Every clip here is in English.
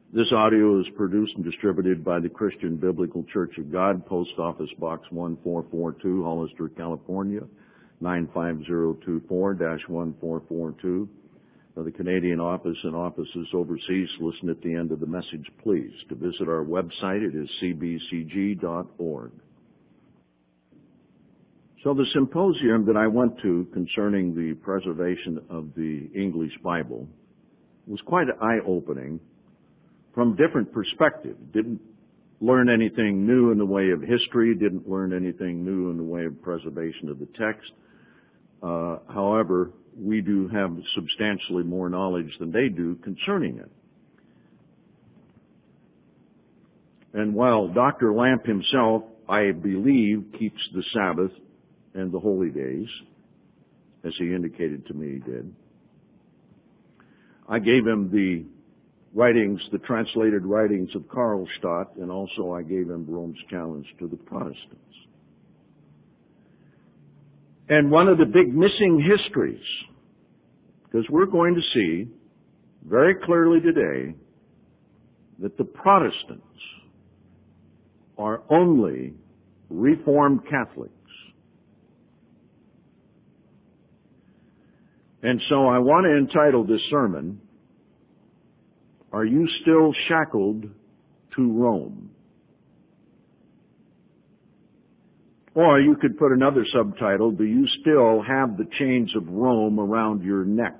This audio is produced and distributed by the Christian Biblical Church of God, Post Office Box 1442, Hollister, California, 95024-1442. The Canadian office and offices overseas listen at the end of the message, please. To visit our website, it is cbcg.org. So the symposium that I went to concerning the preservation of the English Bible was quite eye-opening from different perspectives. Didn't learn anything new in the way of history, didn't learn anything new in the way of preservation of the text. However, we do have substantially more knowledge than they do concerning it. And while Dr. Lamp himself, I believe, keeps the Sabbath and the holy days, as he indicated to me he did, I gave him the writings, the translated writings of Karl Stott, and also I gave him Rome's challenge to the Protestants. And one of the big missing histories, because we're going to see very clearly today that the Protestants are only Reformed Catholics. And so I want to entitle this sermon, "Are You Still Shackled to Rome?" Or you could put another subtitle, "Do you still have the chains of Rome around your neck?"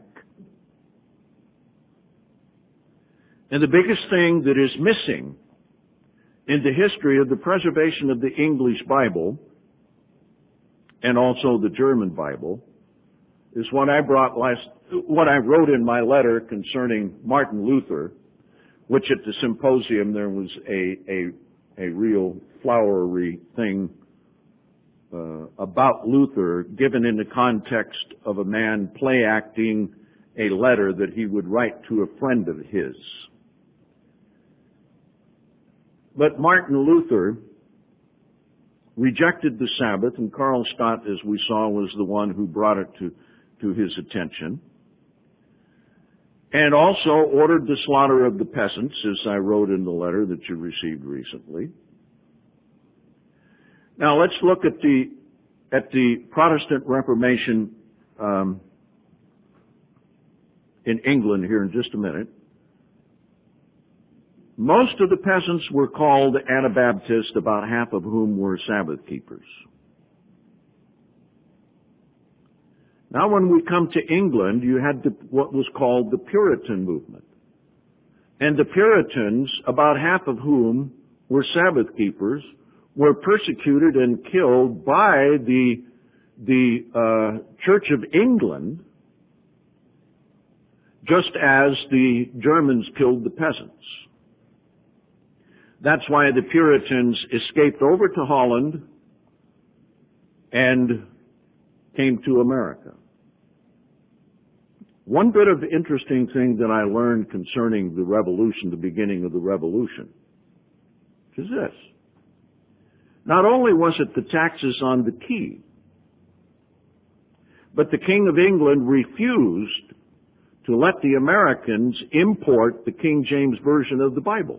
And the biggest thing that is missing in the history of the preservation of the English Bible and also the German Bible is what I wrote in my letter concerning Martin Luther, which at the symposium there was a real flowery thing about Luther, given in the context of a man play acting a letter that he would write to a friend of his. But Martin Luther rejected the Sabbath, and Karl Stott, as we saw, was the one who brought it to his attention, and also ordered the slaughter of the peasants, as I wrote in the letter that you received recently. Now let's look at the Protestant Reformation in England here in just a minute. Most of the peasants were called Anabaptists, about half of whom were Sabbath keepers. Now when we come to England, you had what was called the Puritan movement. And the Puritans, about half of whom were Sabbath keepers, were persecuted and killed by the Church of England, just as the Germans killed the peasants. That's why the Puritans escaped over to Holland and came to America. One bit of interesting thing that I learned concerning the Revolution, the beginning of the Revolution, is this. Not only was it the taxes on the tea, but the King of England refused to let the Americans import the King James Version of the Bible.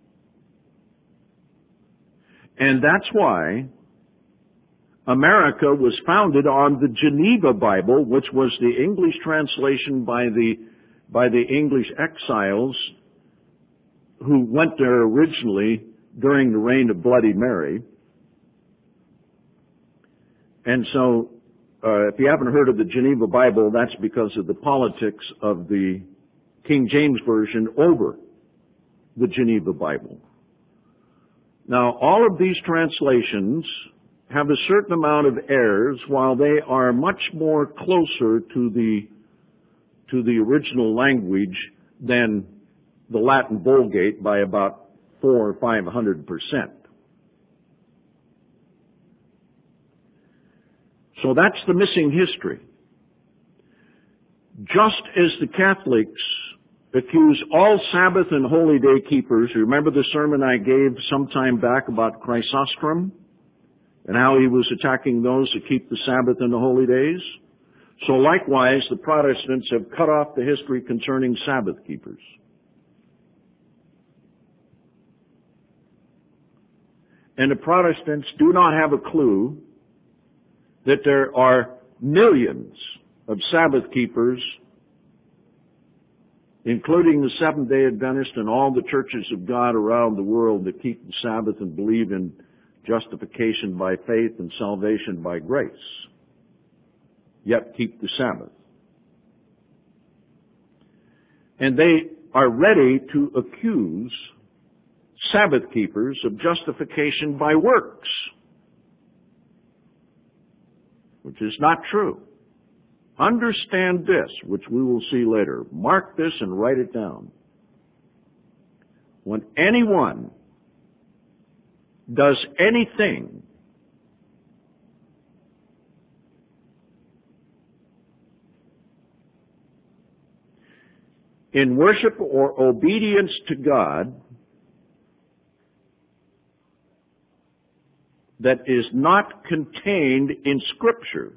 And that's why America was founded on the Geneva Bible, which was the English translation by the English exiles who went there originally during the reign of Bloody Mary. And so, if you haven't heard of the Geneva Bible, that's because of the politics of the King James Version over the Geneva Bible. Now, all of these translations have a certain amount of errors, while they are much more closer to the original language than the Latin Vulgate by about 400 or 500%. So that's the missing history. Just as the Catholics accuse all Sabbath and holy day keepers, remember the sermon I gave some time back about Chrysostom and how he was attacking those who keep the Sabbath and the holy days? So likewise, the Protestants have cut off the history concerning Sabbath keepers. And the Protestants do not have a clue that there are millions of Sabbath keepers, including the Seventh-day Adventists and all the churches of God around the world that keep the Sabbath and believe in justification by faith and salvation by grace, yet keep the Sabbath. And they are ready to accuse Sabbath keepers of justification by works, which is not true. Understand this, which we will see later. Mark this and write it down. When anyone does anything in worship or obedience to God that is not contained in Scripture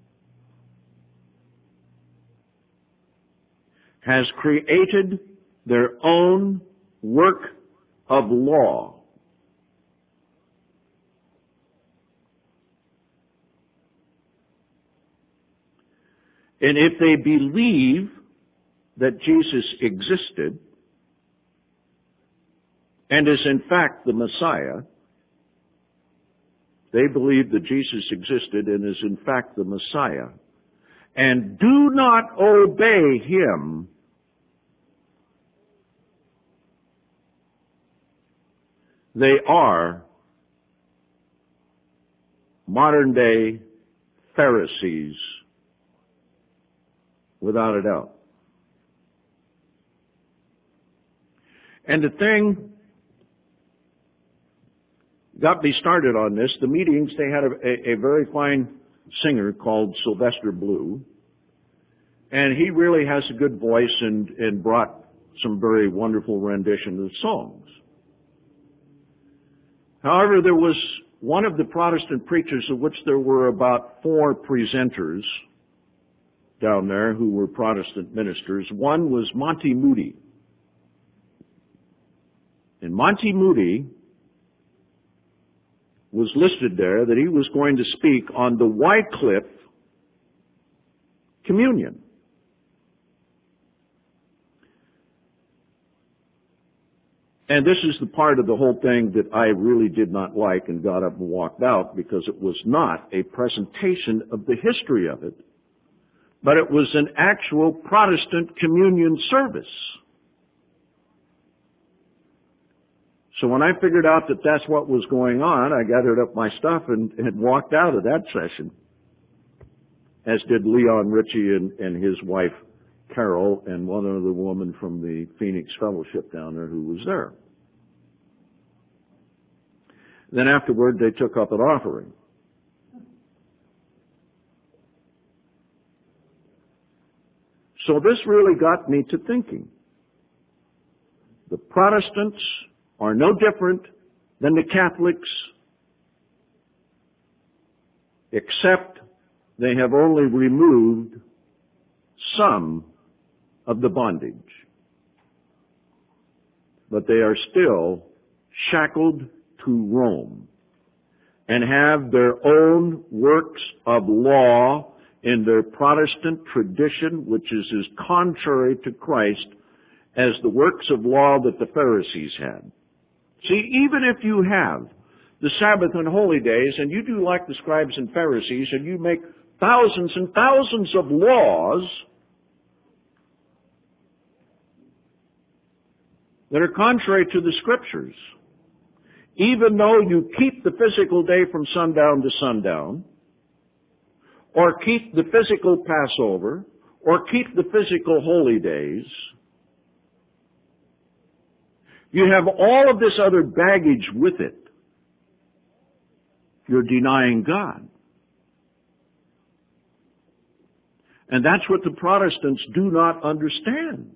has created their own work of law. And if they believe that Jesus existed and is in fact the Messiah, they believe that Jesus existed and is in fact the Messiah, and do not obey Him, they are modern-day Pharisees, without a doubt. And the thing got me started on this. The meetings, they had a very fine singer called Sylvester Blue, and he really has a good voice and brought some very wonderful renditions of songs. However, there was one of the Protestant preachers, of which there were about 4 presenters down there who were Protestant ministers. One was Monty Moody. And Monty Moody was listed there that he was going to speak on the Wycliffe communion. And this is the part of the whole thing that I really did not like and got up and walked out, because it was not a presentation of the history of it, but it was an actual Protestant communion service. So when I figured out that that's what was going on, I gathered up my stuff and walked out of that session, as did Leon Ritchie and his wife Carol and one other woman from the Phoenix Fellowship down there who was there. Then afterward, they took up an offering. So this really got me to thinking. The Protestants are no different than the Catholics, except they have only removed some of the bondage. But they are still shackled to Rome and have their own works of law in their Protestant tradition, which is as contrary to Christ as the works of law that the Pharisees had. See, even if you have the Sabbath and holy days, and you do like the scribes and Pharisees, and you make thousands and thousands of laws that are contrary to the Scriptures, even though you keep the physical day from sundown to sundown, or keep the physical Passover, or keep the physical holy days, you have all of this other baggage with it. You're denying God. And that's what the Protestants do not understand.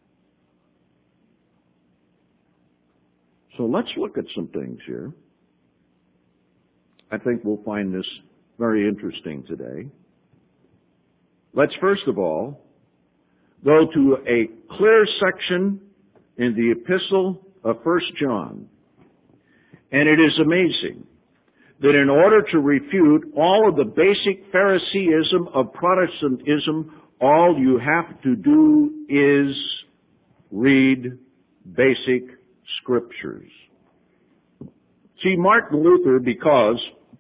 So let's look at some things here. I think we'll find this very interesting today. Let's first of all go to a clear section in the epistle of 1 John. And it is amazing that in order to refute all of the basic Phariseeism of Protestantism, all you have to do is read basic scriptures. See, Martin Luther, because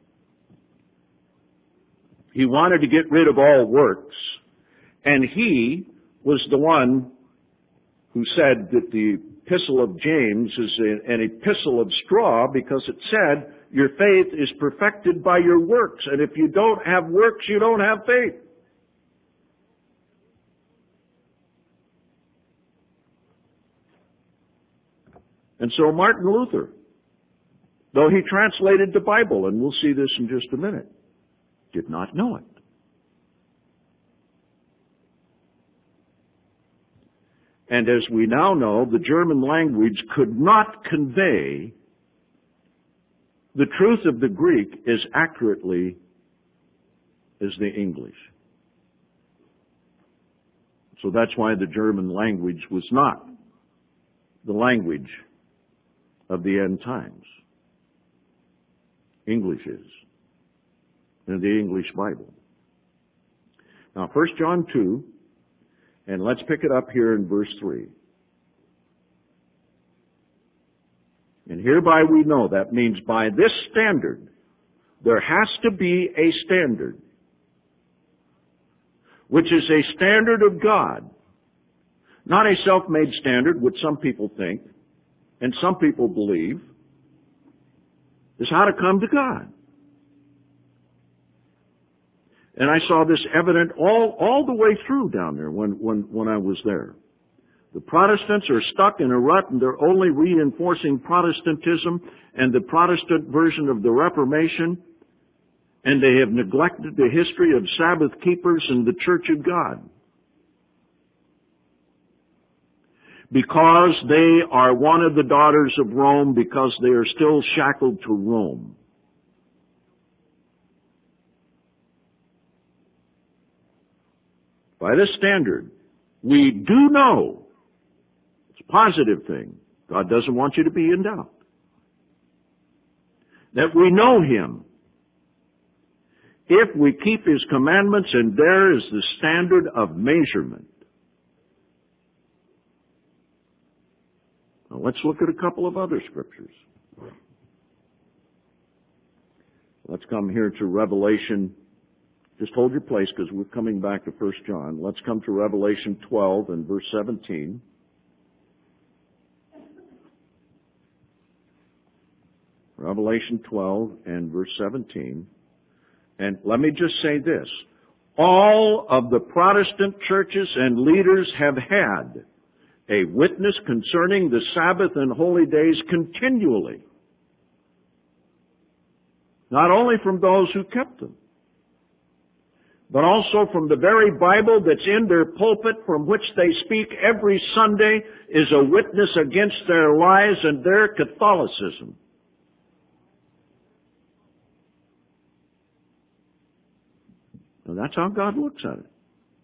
he wanted to get rid of all works, and he was the one who said that the epistle of James is an epistle of straw, because it said your faith is perfected by your works, and if you don't have works, you don't have faith. And so Martin Luther, though he translated the Bible, and we'll see this in just a minute, did not know it. And as we now know, the German language could not convey the truth of the Greek as accurately as the English. So that's why the German language was not the language of the end times. English is, in the English Bible. Now, 1 John 2, and let's pick it up here in verse 3. And hereby we know, that means by this standard, there has to be a standard, which is a standard of God, not a self-made standard, which some people think, and some people believe, is how to come to God. And I saw this evident all the way through down there when I was there. The Protestants are stuck in a rut, and they're only reinforcing Protestantism and the Protestant version of the Reformation, and they have neglected the history of Sabbath keepers and the Church of God. Because they are one of the daughters of Rome, because they are still shackled to Rome. By this standard, we do know, it's a positive thing, God doesn't want you to be in doubt, that we know Him if we keep His commandments, and there is the standard of measurement. Now let's look at a couple of other scriptures. Let's come here to Revelation. Just hold your place, because we're coming back to 1 John. Let's come to Revelation 12 and verse 17. Revelation 12 and verse 17. And let me just say this. All of the Protestant churches and leaders have had a witness concerning the Sabbath and holy days continually. Not only from those who kept them, but also from the very Bible that's in their pulpit, from which they speak every Sunday, is a witness against their lies and their Catholicism. And that's how God looks at it.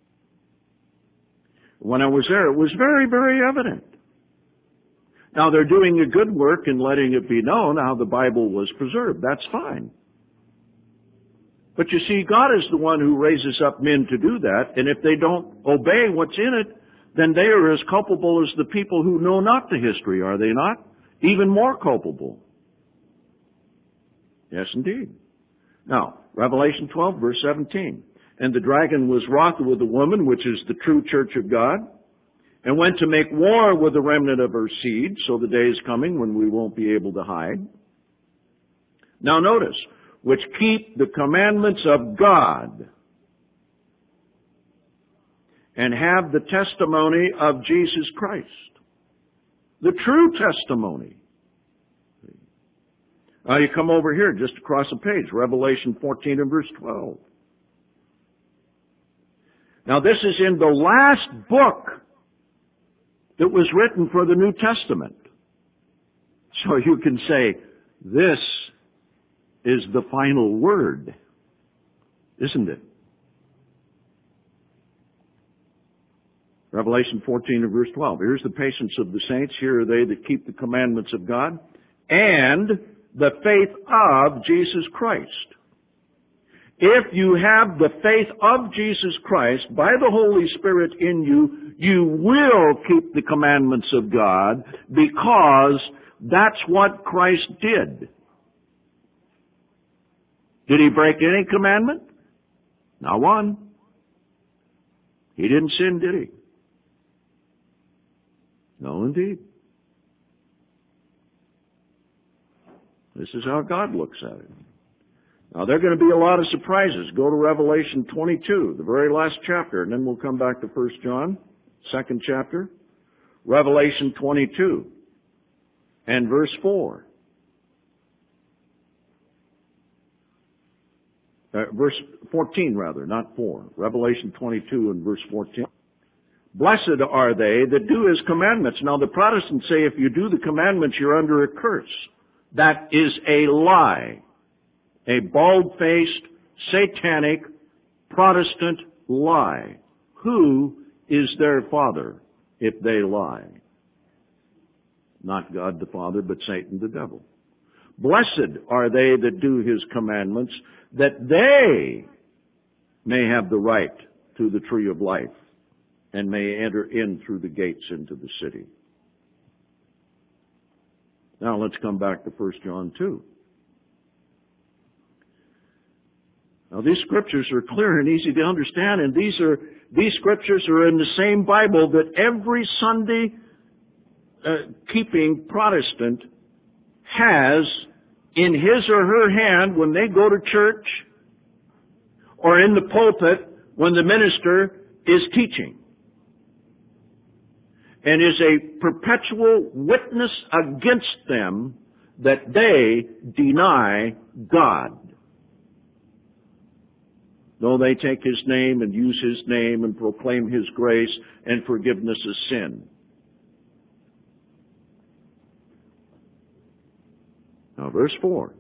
When I was there, it was very, very evident. Now, they're doing a good work in letting it be known how the Bible was preserved. That's fine. But you see, God is the one who raises up men to do that, and if they don't obey what's in it, then they are as culpable as the people who know not the history, are they not? Even more culpable. Yes, indeed. Now, Revelation 12, verse 17. And the dragon was wroth with the woman, which is the true church of God, and went to make war with the remnant of her seed, so the day is coming when we won't be able to hide. Now notice, which keep the commandments of God and have the testimony of Jesus Christ. The true testimony. Now you come over here just across the page, Revelation 14 and verse 12. Now this is in the last book that was written for the New Testament. So you can say, this is the final word, isn't it? Revelation 14 and verse 12. Here's the patience of the saints. Here are they that keep the commandments of God and the faith of Jesus Christ. If you have the faith of Jesus Christ by the Holy Spirit in you, you will keep the commandments of God because that's what Christ did. Did he break any commandment? Not one. He didn't sin, did he? No, indeed. This is how God looks at it. Now, there are going to be a lot of surprises. Go to Revelation 22, the very last chapter, and then we'll come back to 1 John, second chapter. Revelation 22 and verse 4. Verse 14, rather, not 4. Revelation 22 and verse 14. Blessed are they that do His commandments. Now, the Protestants say if you do the commandments, you're under a curse. That is a lie. A bald-faced, satanic, Protestant lie. Who is their father if they lie? Not God the Father, but Satan the devil. Blessed are they that do His commandments, that they may have the right to the tree of life and may enter in through the gates into the city. Now let's come back to 1 John 2. Now these scriptures are clear and easy to understand, and these scriptures are in the same Bible that every Sunday keeping Protestant has in his or her hand when they go to church or in the pulpit when the minister is teaching, and is a perpetual witness against them that they deny God. No, they take His name and use His name and proclaim His grace and forgiveness of sin. Now, verse 4.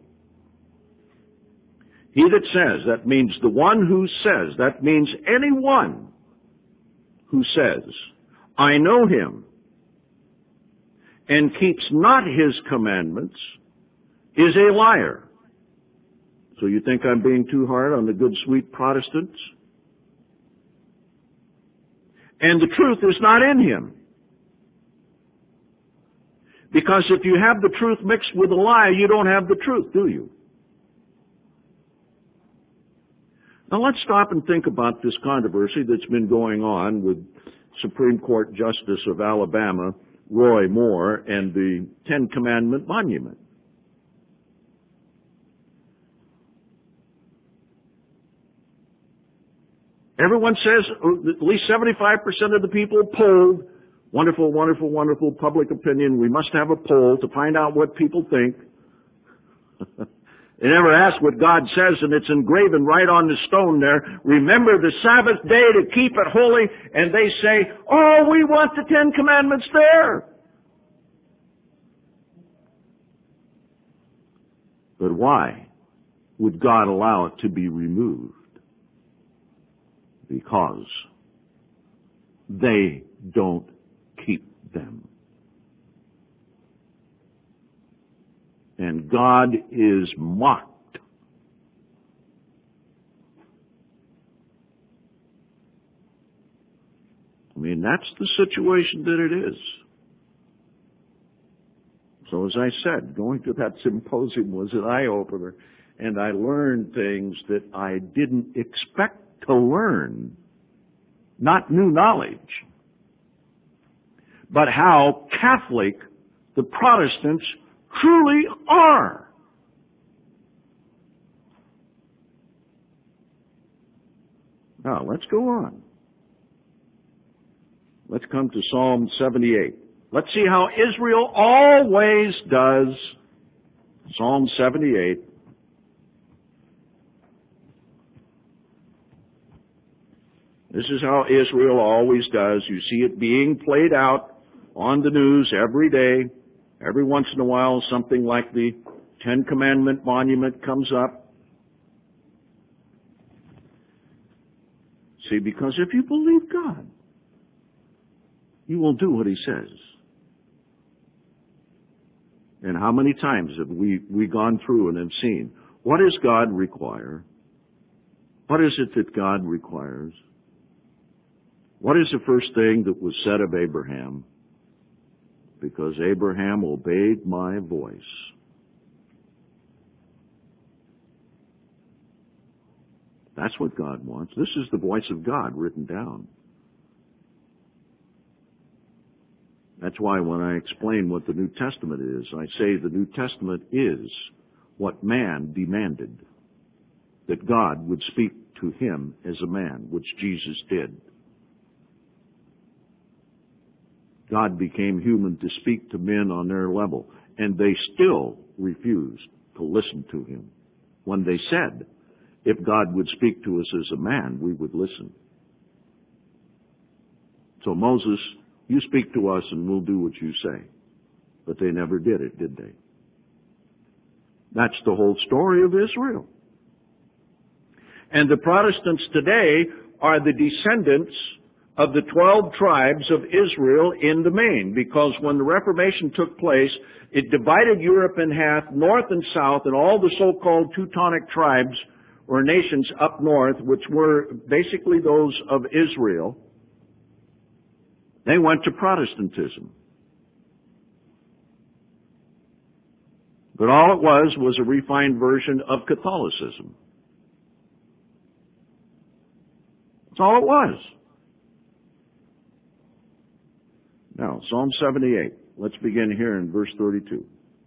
He that says, that means the one who says, that means anyone who says, I know Him, and keeps not His commandments, is a liar. So you think I'm being too hard on the good, sweet Protestants? And the truth is not in him. Because if you have the truth mixed with a lie, you don't have the truth, do you? Now let's stop and think about this controversy that's been going on with Supreme Court Justice of Alabama, Roy Moore, and the Ten Commandment Monument. Everyone says, at least 75% of the people polled, wonderful, wonderful, wonderful public opinion. We must have a poll to find out what people think. They never ask what God says, and it's engraven right on the stone there. Remember the Sabbath day to keep it holy, and they say, oh, we want the Ten Commandments there. But why would God allow it to be removed? Because they don't keep them. And God is mocked. I mean, that's the situation that it is. So as I said, going to that symposium was an eye-opener, and I learned things that I didn't expect to learn. Not new knowledge, but how Catholic the Protestants truly are. Now, let's go on. Let's come to Psalm 78. Let's see how Israel always does. Psalm 78. This is how Israel always does. You see it being played out on the news every day. Every once in a while, something like the Ten Commandment Monument comes up. See, because if you believe God, you will do what He says. And how many times have we gone through and have seen, what does God require? What is it that God requires? What is the first thing that was said of Abraham? Because Abraham obeyed my voice. That's what God wants. This is the voice of God written down. That's why when I explain what the New Testament is, I say the New Testament is what man demanded, that God would speak to him as a man, which Jesus did. God became human to speak to men on their level, and they still refused to listen to him when they said, if God would speak to us as a man, we would listen. So Moses, you speak to us and we'll do what you say. But they never did it, did they? That's the whole story of Israel. And the Protestants today are the descendants of the 12 tribes of Israel in the main, because when the Reformation took place, it divided Europe in half, north and south, and all the so-called Teutonic tribes or nations up north, which were basically those of Israel, they went to Protestantism. But all it was a refined version of Catholicism. That's all it was. Now, Psalm 78. Let's begin here in verse 32.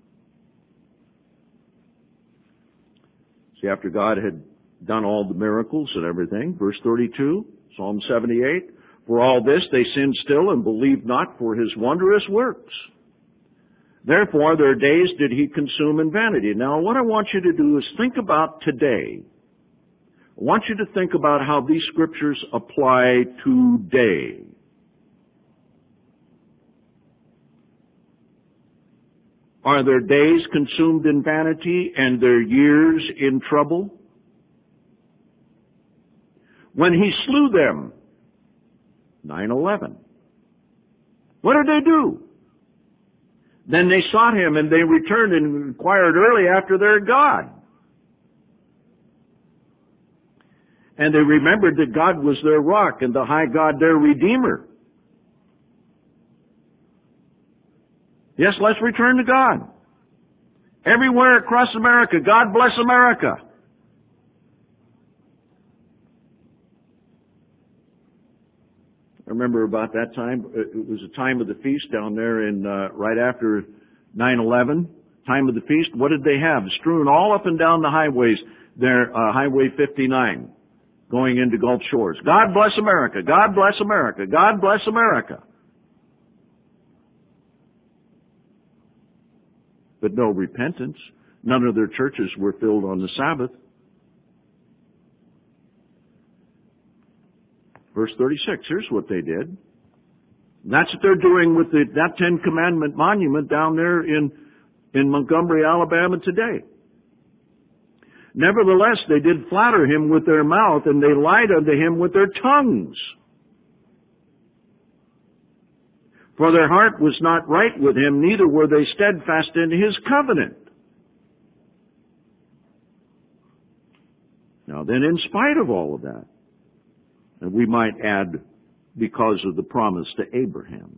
See, after God had done all the miracles and everything, verse 32, Psalm 78, for all this they sinned still and believed not for his wondrous works. Therefore their days did he consume in vanity. Now what I want you to do is think about today. I want you to think about how these scriptures apply today. Are their days consumed in vanity and their years in trouble? When he slew them, 9/11. What did they do? Then they sought him and they returned and inquired early after their God. And they remembered that God was their rock and the high God their Redeemer. Yes, let's return to God. Everywhere across America, God bless America. I remember about that time, it was a time of the feast down there in, right after 9/11, time of the feast. What did they have? Strewn all up and down the highways there, Highway 59, going into Gulf Shores. God bless America, God bless America, God bless America. But no repentance. None of their churches were filled on the Sabbath. Verse 36, here's what they did. That's what they're doing with that Ten Commandment monument down there in Montgomery, Alabama today. Nevertheless, they did flatter him with their mouth, and they lied unto him with their tongues. For their heart was not right with him, neither were they steadfast in his covenant. Now then, in spite of all of that, and we might add, because of the promise to Abraham.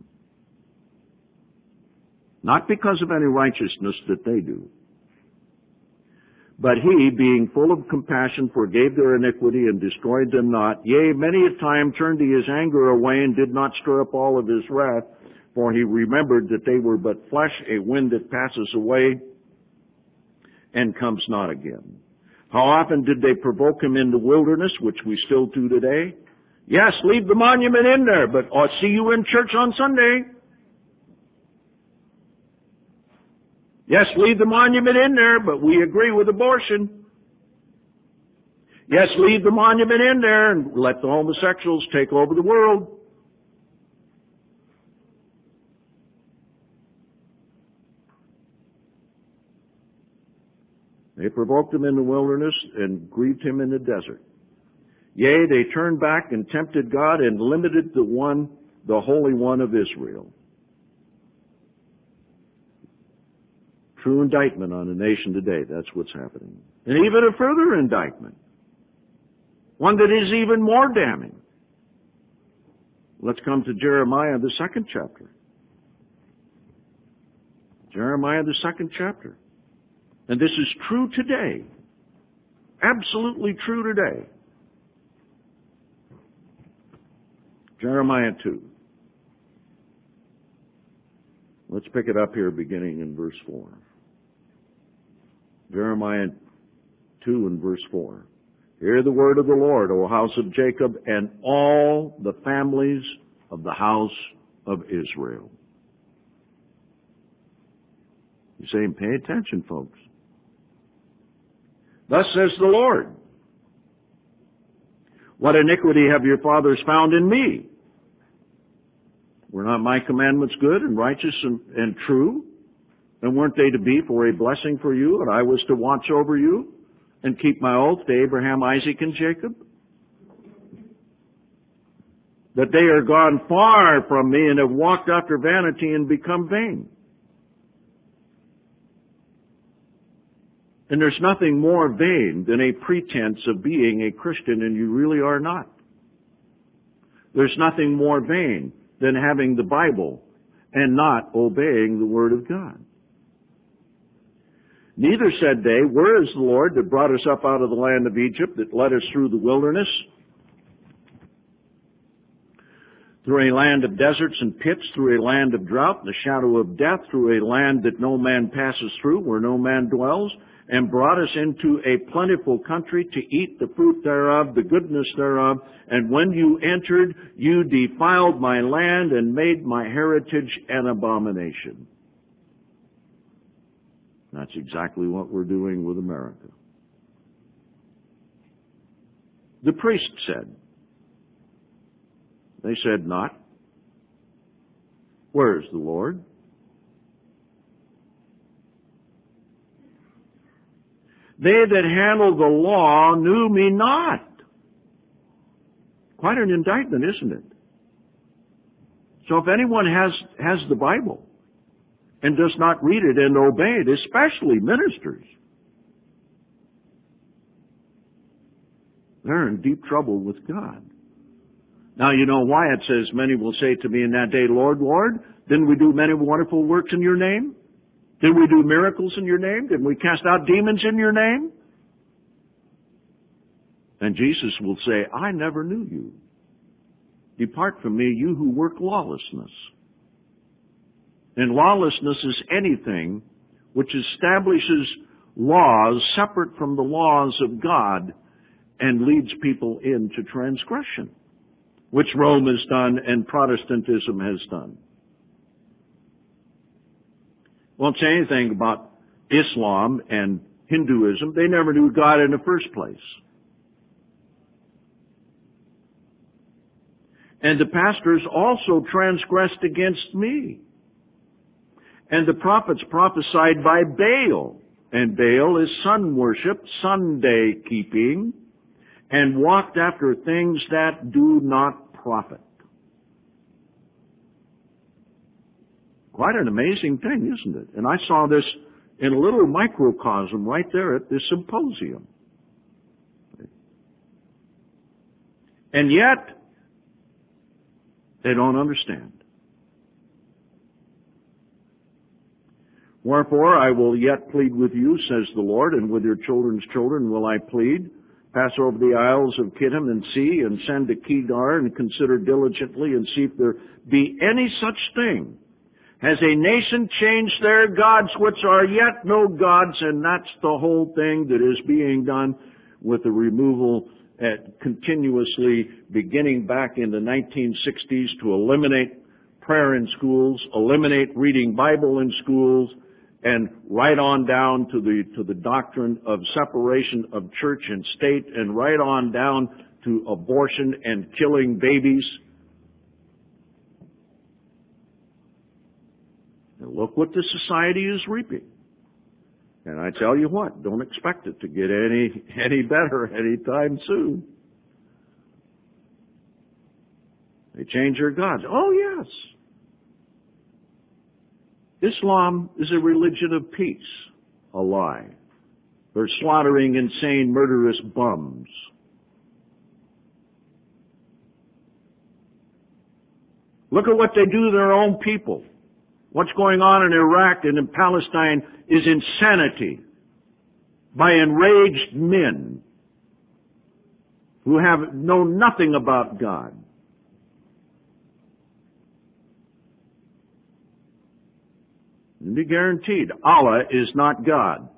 Not because of any righteousness that they do. But he, being full of compassion, forgave their iniquity and destroyed them not. Yea, many a time turned he his anger away and did not stir up all of his wrath. For he remembered that they were but flesh, a wind that passes away and comes not again. How often did they provoke him in the wilderness, which we still do today? Yes, leave the monument in there, but I'll see you in church on Sunday. Yes, leave the monument in there, but we agree with abortion. Yes, leave the monument in there and let the homosexuals take over the world. They provoked him in the wilderness and grieved him in the desert. Yea, they turned back and tempted God and limited the Holy One of Israel. True indictment on the nation today. That's what's happening. And even a further indictment. One that is even more damning. Let's come to Jeremiah, the 2nd chapter. Jeremiah, the 2nd chapter. And this is true today. Absolutely true today. Jeremiah 2. Let's pick it up here beginning in verse 4. Jeremiah 2 and verse 4. Hear the word of the Lord, O house of Jacob, and all the families of the house of Israel. He's saying, pay attention, folks. Thus says the Lord, what iniquity have your fathers found in me? Were not my commandments good and righteous and true? And weren't they to be for a blessing for you, and I was to watch over you and keep my oath to Abraham, Isaac, and Jacob? That they are gone far from me and have walked after vanity and become vain. And there's nothing more vain than a pretense of being a Christian and you really are not. There's nothing more vain than having the Bible and not obeying the Word of God. Neither said they, where is the Lord that brought us up out of the land of Egypt, that led us through the wilderness, through a land of deserts and pits, through a land of drought and the shadow of death, through a land that no man passes through, where no man dwells, and brought us into a plentiful country to eat the fruit thereof, the goodness thereof. And when you entered, you defiled my land and made my heritage an abomination. That's exactly what we're doing with America. The priest said. They said not. Where is the Lord? They that handle the law knew me not. Quite an indictment, isn't it? So if anyone has the Bible and does not read it and obey it, especially ministers, they're in deep trouble with God. Now you know why it says, many will say to me in that day, Lord, Lord, didn't we do many wonderful works in your name? Did we do miracles in your name? Did we cast out demons in your name? And Jesus will say, I never knew you. Depart from me, you who work lawlessness. And lawlessness is anything which establishes laws separate from the laws of God and leads people into transgression, which Rome has done and Protestantism has done. Won't say anything about Islam and Hinduism. They never knew God in the first place. And the pastors also transgressed against me. And the prophets prophesied by Baal. And Baal is sun worship, Sunday keeping, and walked after things that do not profit. Quite an amazing thing, isn't it? And I saw this in a little microcosm right there at this symposium. And yet, they don't understand. Wherefore I will yet plead with you, says the Lord, and with your children's children will I plead. Pass over the isles of Kittim and see, and send to Kedar, and consider diligently, and see if there be any such thing. Has a nation changed their gods, which are yet no gods? And that's the whole thing that is being done with the removal continuously beginning back in the 1960s to eliminate prayer in schools, eliminate reading Bible in schools, and right on down to the doctrine of separation of church and state, and right on down to abortion and killing babies. And look what the society is reaping. And I tell you what, don't expect it to get any better anytime soon. They change their gods. Oh, yes. Islam is a religion of peace. A lie. They're slaughtering insane, murderous bums. Look at what they do to their own people. What's going on in Iraq and in Palestine is insanity by enraged men who know nothing about God. And be guaranteed, Allah is not God.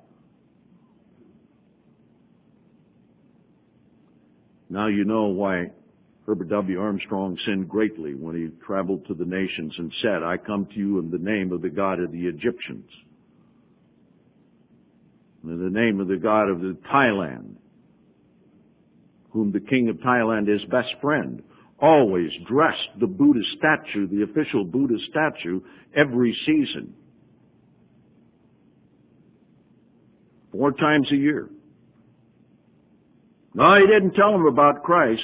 Now you know why Herbert W. Armstrong sinned greatly when he traveled to the nations and said, I come to you in the name of the God of the Egyptians, in the name of the God of the Thailand, whom the king of Thailand, his best friend, always dressed the Buddha statue, the official Buddha statue, every season. 4 times a year. No, he didn't tell him about Christ.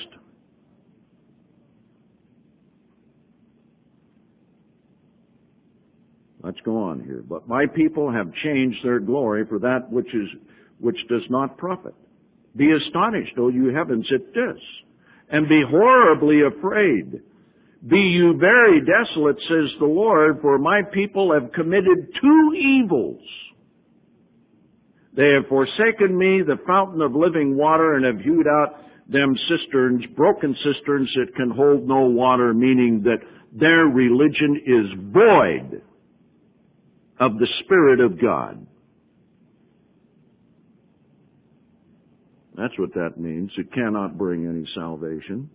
Let's go on here. But my people have changed their glory for that which does not profit. Be astonished, O you heavens, at this, and be horribly afraid. Be you very desolate, says the Lord, for my people have committed 2 evils. They have forsaken me, the fountain of living water, and have hewed out them cisterns, broken cisterns that can hold no water, meaning that their religion is void of the Spirit of God. That's what that means. It cannot bring any salvation.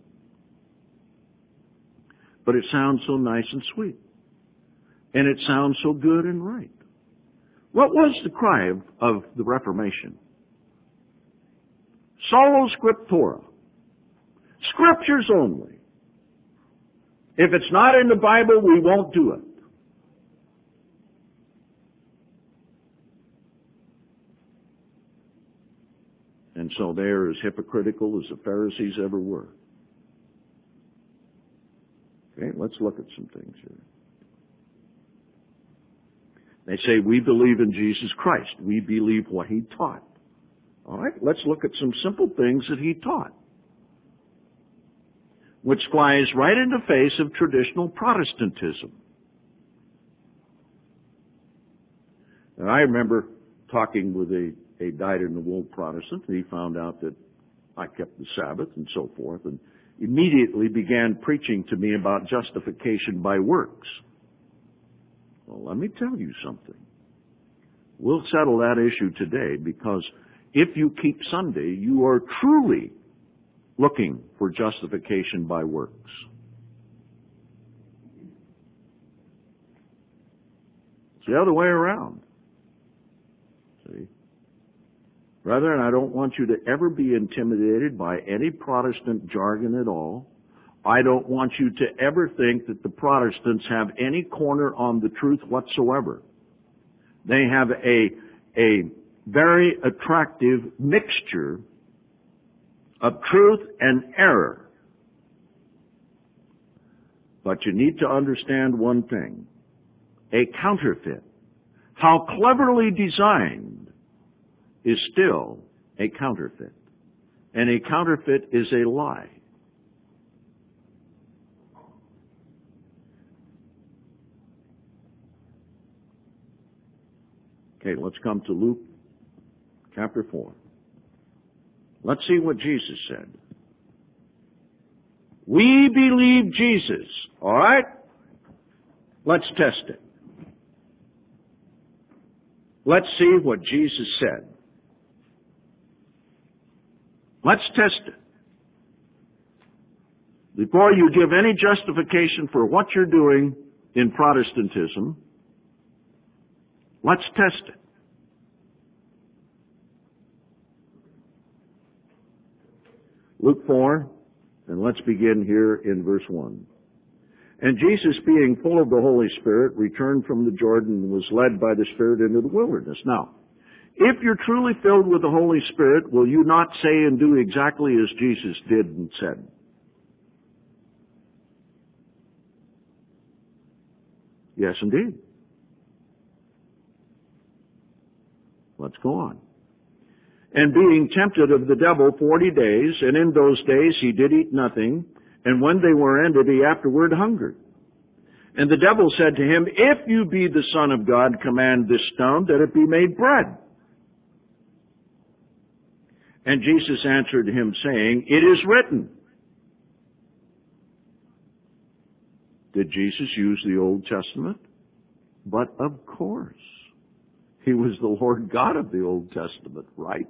But it sounds so nice and sweet. And it sounds so good and right. What was the cry of the Reformation? Solo scriptura. Scriptures only. If it's not in the Bible, we won't do it. And so they're as hypocritical as the Pharisees ever were. Okay, let's look at some things here. They say, we believe in Jesus Christ. We believe what He taught. All right, let's look at some simple things that He taught, which flies right in the face of traditional Protestantism. And I remember talking with a dyed-in-the-wool Protestant, and he found out that I kept the Sabbath and so forth, and immediately began preaching to me about justification by works. Well, let me tell you something. We'll settle that issue today, because if you keep Sunday, you are truly looking for justification by works. It's the other way around. See? Brethren, I don't want you to ever be intimidated by any Protestant jargon at all. I don't want you to ever think that the Protestants have any corner on the truth whatsoever. They have a very attractive mixture of truth and error. But you need to understand one thing. A counterfeit, how cleverly designed, is still a counterfeit. And a counterfeit is a lie. Okay, let's come to Luke chapter 4. Let's see what Jesus said. We believe Jesus. All right? Let's test it. Let's see what Jesus said. Let's test it. Before you give any justification for what you're doing in Protestantism, let's test it. Luke 4, and let's begin here in verse 1. And Jesus, being full of the Holy Spirit, returned from the Jordan and was led by the Spirit into the wilderness. Now, if you're truly filled with the Holy Spirit, will you not say and do exactly as Jesus did and said? Yes, indeed. Let's go on. And being tempted of the devil 40 days, and in those days he did eat nothing, and when they were ended, he afterward hungered. And the devil said to him, If you be the Son of God, command this stone that it be made bread. And Jesus answered him, saying, It is written. Did Jesus use the Old Testament? But of course. He was the Lord God of the Old Testament, right?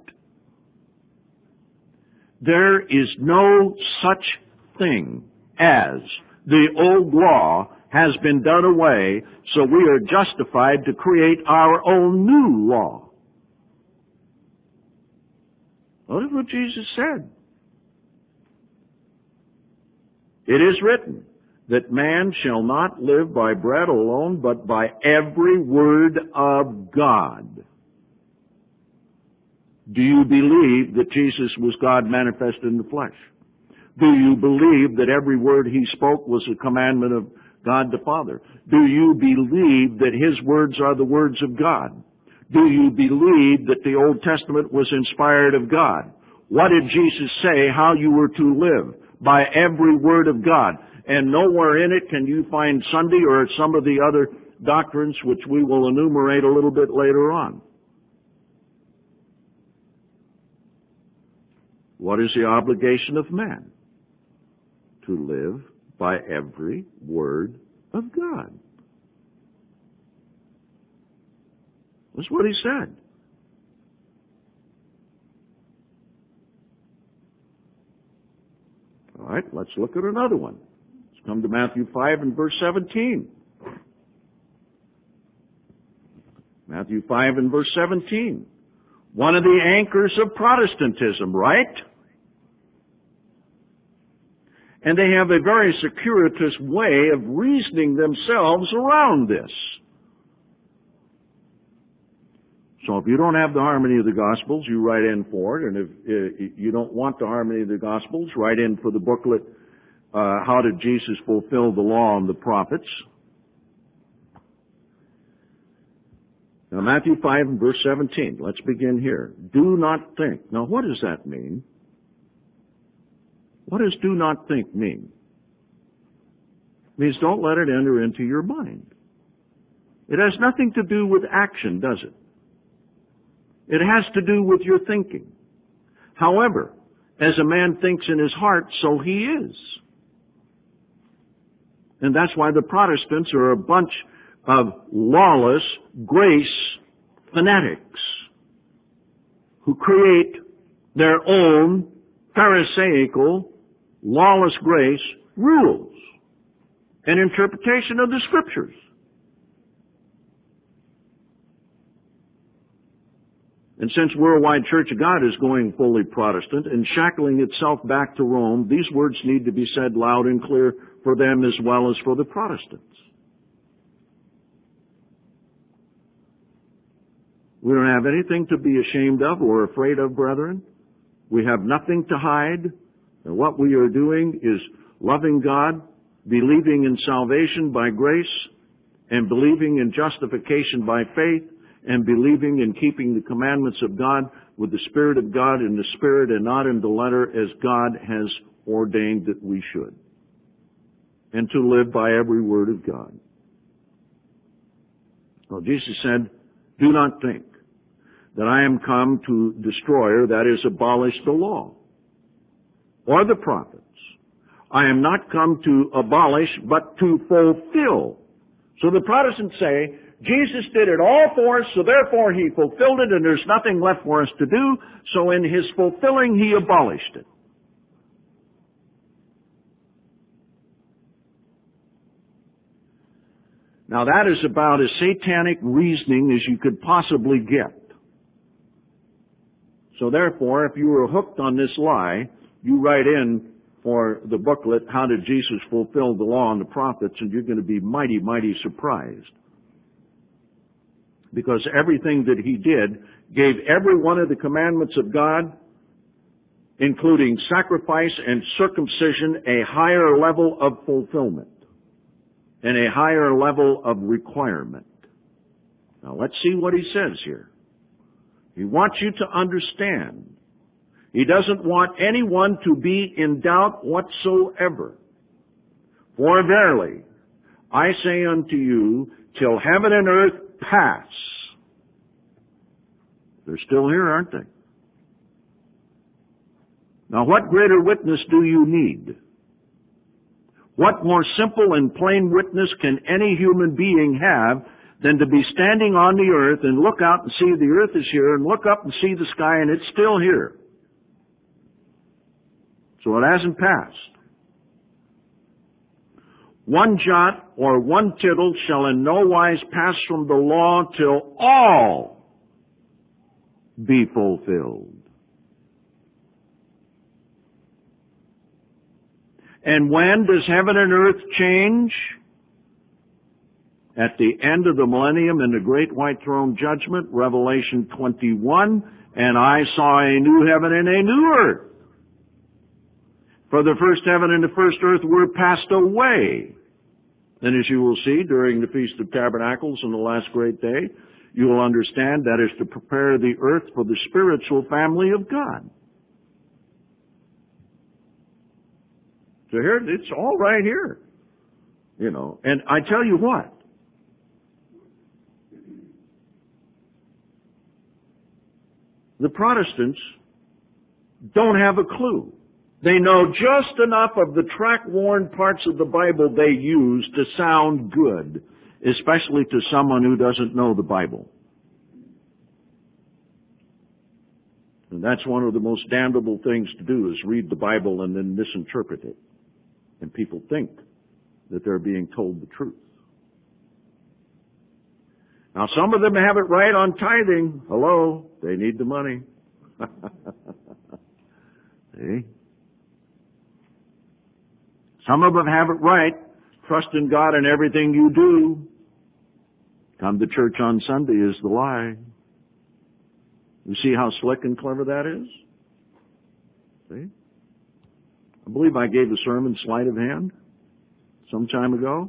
There is no such thing as the old law has been done away, so we are justified to create our own new law. Notice what Jesus said. It is written that man shall not live by bread alone, but by every word of God. Do you believe that Jesus was God manifested in the flesh? Do you believe that every word he spoke was a commandment of God the Father? Do you believe that his words are the words of God? Do you believe that the Old Testament was inspired of God? What did Jesus say how you were to live? By every word of God. And nowhere in it can you find Sunday or some of the other doctrines which we will enumerate a little bit later on. What is the obligation of man? To live by every word of God. That's what he said. All right, let's look at another one. Let's come to Matthew 5 and verse 17. Matthew 5 and verse 17. One of the anchors of Protestantism, right? And they have a very circuitous way of reasoning themselves around this. So if you don't have the harmony of the Gospels, you write in for it. And if you don't want the harmony of the Gospels, write in for the booklet, How Did Jesus Fulfill the Law and the Prophets? Now, Matthew 5 and verse 17. Let's begin here. Do not think. Now, what does that mean? What does do not think mean? It means don't let it enter into your mind. It has nothing to do with action, does it? It has to do with your thinking. However, as a man thinks in his heart, so he is. And that's why the Protestants are a bunch of lawless grace fanatics who create their own pharisaical, lawless grace rules and interpretation of the Scriptures. And since Worldwide Church of God is going fully Protestant and shackling itself back to Rome, these words need to be said loud and clear for them as well as for the Protestants. We don't have anything to be ashamed of or afraid of, brethren. We have nothing to hide. And what we are doing is loving God, believing in salvation by grace, and believing in justification by faith, and believing in keeping the commandments of God with the Spirit of God in the Spirit and not in the letter as God has ordained that we should. And to live by every word of God. Well, Jesus said, do not think that I am come to destroy, or that is, abolish the law or the prophets. I am not come to abolish, but to fulfill. So the Protestants say, Jesus did it all for us, so therefore he fulfilled it, and there's nothing left for us to do, so in his fulfilling he abolished it. Now that is about as satanic reasoning as you could possibly get. So therefore, if you were hooked on this lie, you write in for the booklet, How Did Jesus Fulfill the Law and the Prophets, and you're going to be mighty, mighty surprised. Because everything that he did gave every one of the commandments of God, including sacrifice and circumcision, a higher level of fulfillment and a higher level of requirement. Now let's see what he says here. He wants you to understand. He doesn't want anyone to be in doubt whatsoever. For verily, I say unto you, till heaven and earth pass. They're still here, aren't they? Now, what greater witness do you need? What more simple and plain witness can any human being have than to be standing on the earth and look out and see the earth is here, and look up and see the sky and it's still here? So it hasn't passed. One jot or one tittle shall in no wise pass from the law till all be fulfilled. And when does heaven and earth change? At the end of the millennium in the great white throne judgment, Revelation 21, and I saw a new heaven and a new earth. For the first heaven and the first earth were passed away. And as you will see during the Feast of Tabernacles on the last great day, you will understand that is to prepare the earth for the spiritual family of God. So here, it's all right here. You know, and I tell you what, the Protestants don't have a clue. They know just enough of the track-worn parts of the Bible they use to sound good, especially to someone who doesn't know the Bible. And that's one of the most damnable things to do, is read the Bible and then misinterpret it. And people think that they're being told the truth. Now, some of them have it right on tithing. Hello, they need the money. See? Some of them have it right. Trust in God in everything you do. Come to church on Sunday is the lie. You see how slick and clever that is? See? I believe I gave the sermon sleight of hand some time ago.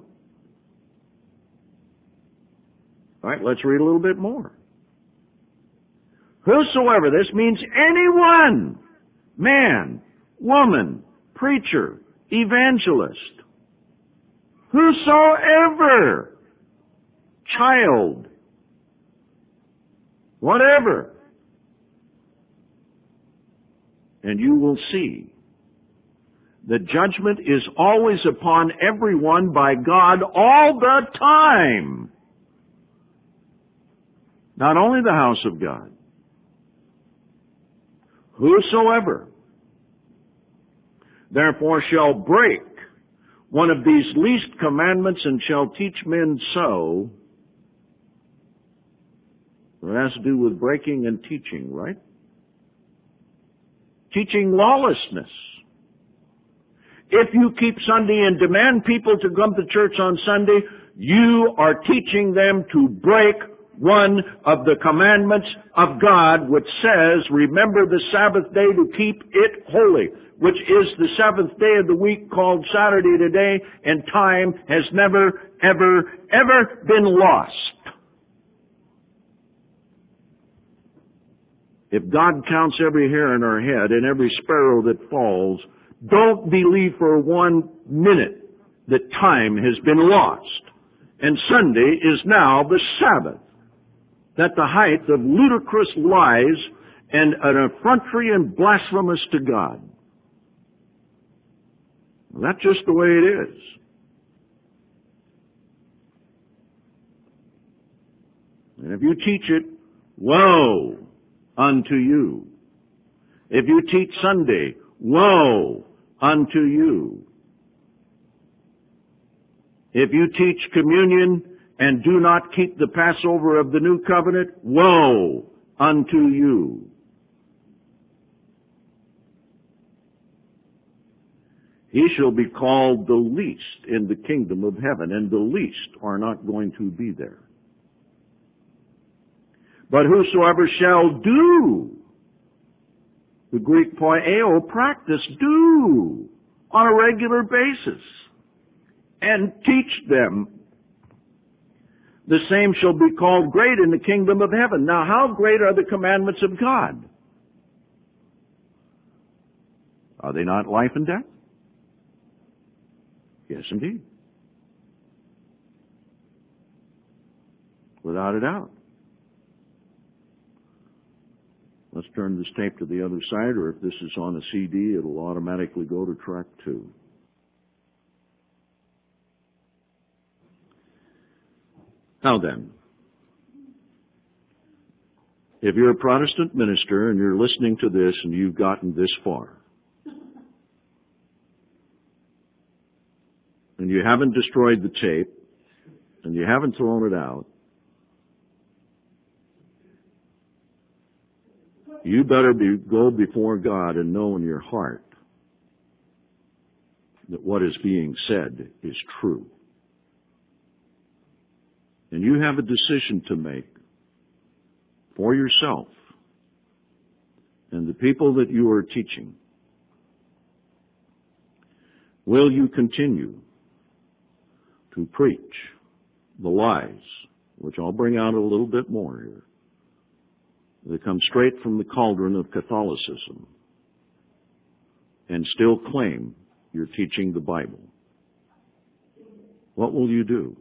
All right, let's read a little bit more. Whosoever, this means anyone, man, woman, preacher, evangelist, whosoever, child, whatever. And you will see that judgment is always upon everyone by God all the time. Not only the house of God. Whosoever therefore shall break one of these least commandments and shall teach men so. It has to do with breaking and teaching, right? Teaching lawlessness. If you keep Sunday and demand people to come to church on Sunday, you are teaching them to break one of the commandments of God, which says, remember the Sabbath day to keep it holy, which is the seventh day of the week called Saturday today, and time has never, ever, ever been lost. If God counts every hair in our head and every sparrow that falls, don't believe for 1 minute that time has been lost. And Sunday is now the Sabbath. At the height of ludicrous lies and an effrontery and blasphemous to God. Well, that's just the way it is. And if you teach it, woe unto you. If you teach Sunday, woe unto you. If you teach communion and do not keep the Passover of the new covenant, woe unto you. He shall be called the least in the kingdom of heaven, and the least are not going to be there. But whosoever shall do, the Greek poieo, practice, do, on a regular basis, and teach them, the same shall be called great in the kingdom of heaven. Now, how great are the commandments of God? Are they not life and death? Yes, indeed. Without a doubt. Let's turn this tape to the other side, or if this is on a CD, it'll automatically go to track 2. Now then, if you're a Protestant minister and you're listening to this and you've gotten this far, and you haven't destroyed the tape, and you haven't thrown it out, you better go before God and know in your heart that what is being said is true. And you have a decision to make for yourself and the people that you are teaching. Will you continue to preach the lies, which I'll bring out a little bit more here, that come straight from the cauldron of Catholicism, and still claim you're teaching the Bible? What will you do?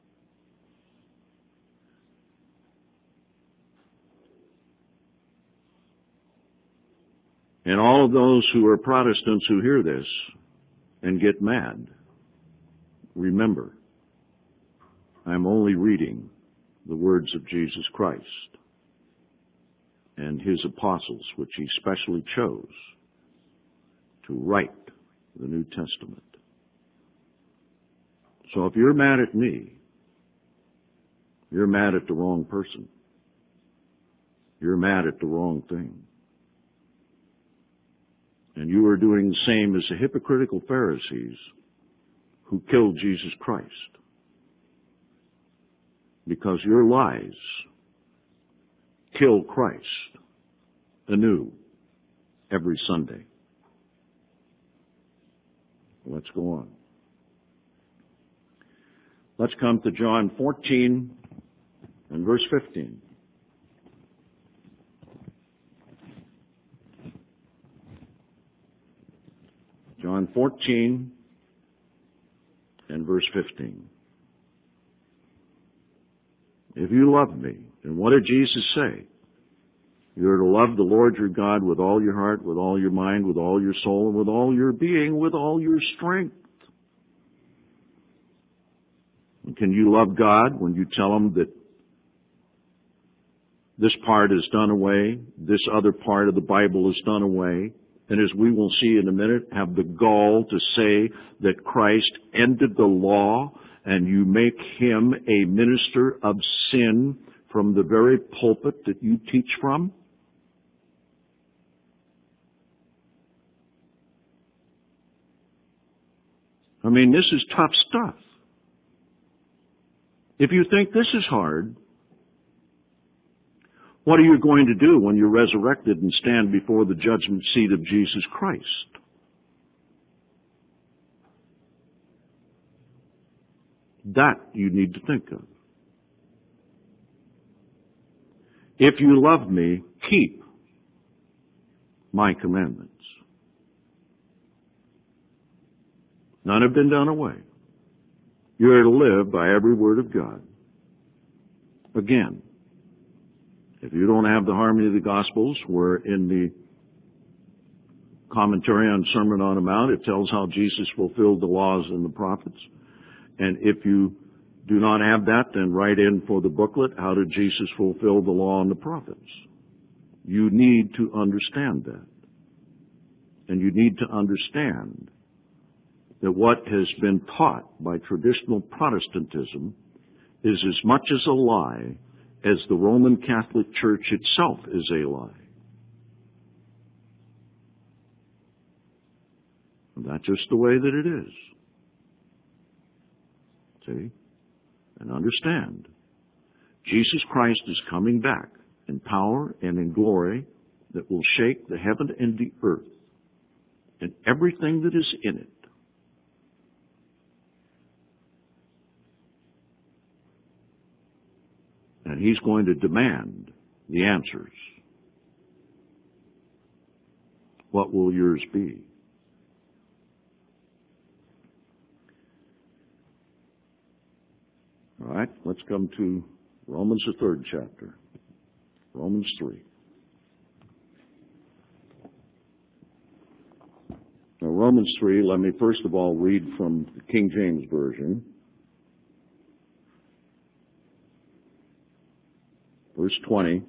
And all of those who are Protestants who hear this and get mad, remember, I'm only reading the words of Jesus Christ and His apostles, which He specially chose to write the New Testament. So if you're mad at me, you're mad at the wrong person. You're mad at the wrong thing. And you are doing the same as the hypocritical Pharisees who killed Jesus Christ. Because your lies kill Christ anew every Sunday. Let's go on. Let's come to John 14 and verse 15. John 14 and verse 15. If you love me, and what did Jesus say? You are to love the Lord your God with all your heart, with all your mind, with all your soul, and with all your being, with all your strength. And can you love God when you tell Him that this part is done away, this other part of the Bible is done away, and as we will see in a minute, have the gall to say that Christ ended the law and you make Him a minister of sin from the very pulpit that you teach from? I mean, this is tough stuff. If you think this is hard, what are you going to do when you're resurrected and stand before the judgment seat of Jesus Christ? That you need to think of. If you love me, keep my commandments. None have been done away. You are to live by every word of God. Again, if you don't have the harmony of the Gospels, where in the commentary on Sermon on the Mount, it tells how Jesus fulfilled the laws and the prophets. And if you do not have that, then write in for the booklet, How Did Jesus Fulfill the Law and the Prophets? You need to understand that. And you need to understand that what has been taught by traditional Protestantism is as much as a lie as the Roman Catholic Church itself is a lie. And that's just the way that it is. See? And understand, Jesus Christ is coming back in power and in glory that will shake the heaven and the earth and everything that is in it. And He's going to demand the answers. What will yours be? All right, let's come to Romans, the 3rd chapter. Romans 3. Now, Romans 3, let me first of all read from the King James Version. Verse 20.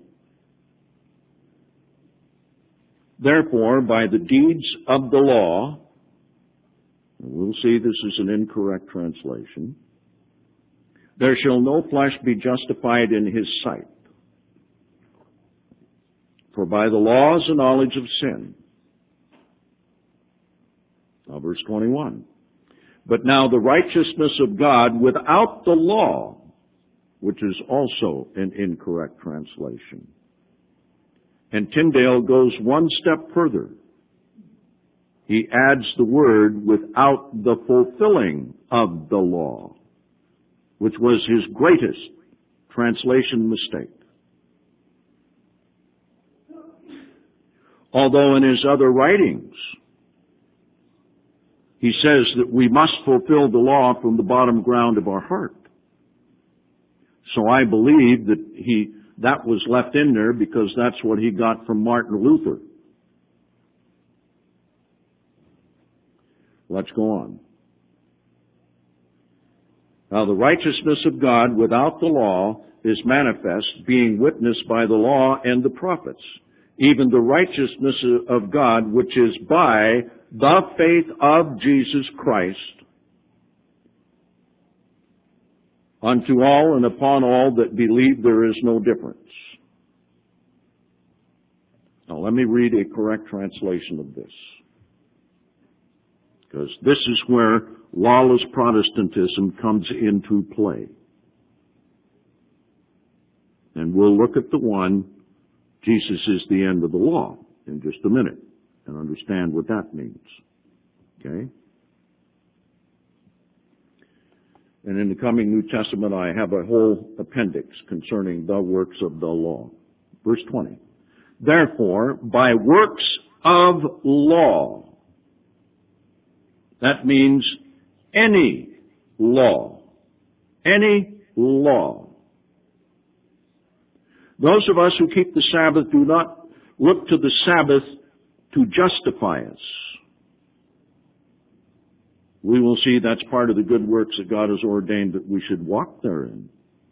Therefore, by the deeds of the law, and we'll see this is an incorrect translation, there shall no flesh be justified in his sight. For by the law is the knowledge of sin. Now verse 21. But now the righteousness of God without the law, which is also an incorrect translation. And Tyndale goes one step further. He adds the word without the fulfilling of the law, which was his greatest translation mistake. Although in his other writings, he says that we must fulfill the law from the bottom ground of our heart. So I believe that was left in there because that's what he got from Martin Luther. Let's go on. Now the righteousness of God without the law is manifest, being witnessed by the law and the prophets, even the righteousness of God which is by the faith of Jesus Christ unto all and upon all that believe. There is no difference. Now let me read a correct translation of this, because this is where lawless Protestantism comes into play. And we'll look at the one, Jesus is the end of the law, in just a minute, and understand what that means. Okay? And in the coming New Testament, I have a whole appendix concerning the works of the law. Verse 20. Therefore, by works of law, that means any law. Any law. Those of us who keep the Sabbath do not look to the Sabbath to justify us. We will see that's part of the good works that God has ordained that we should walk therein.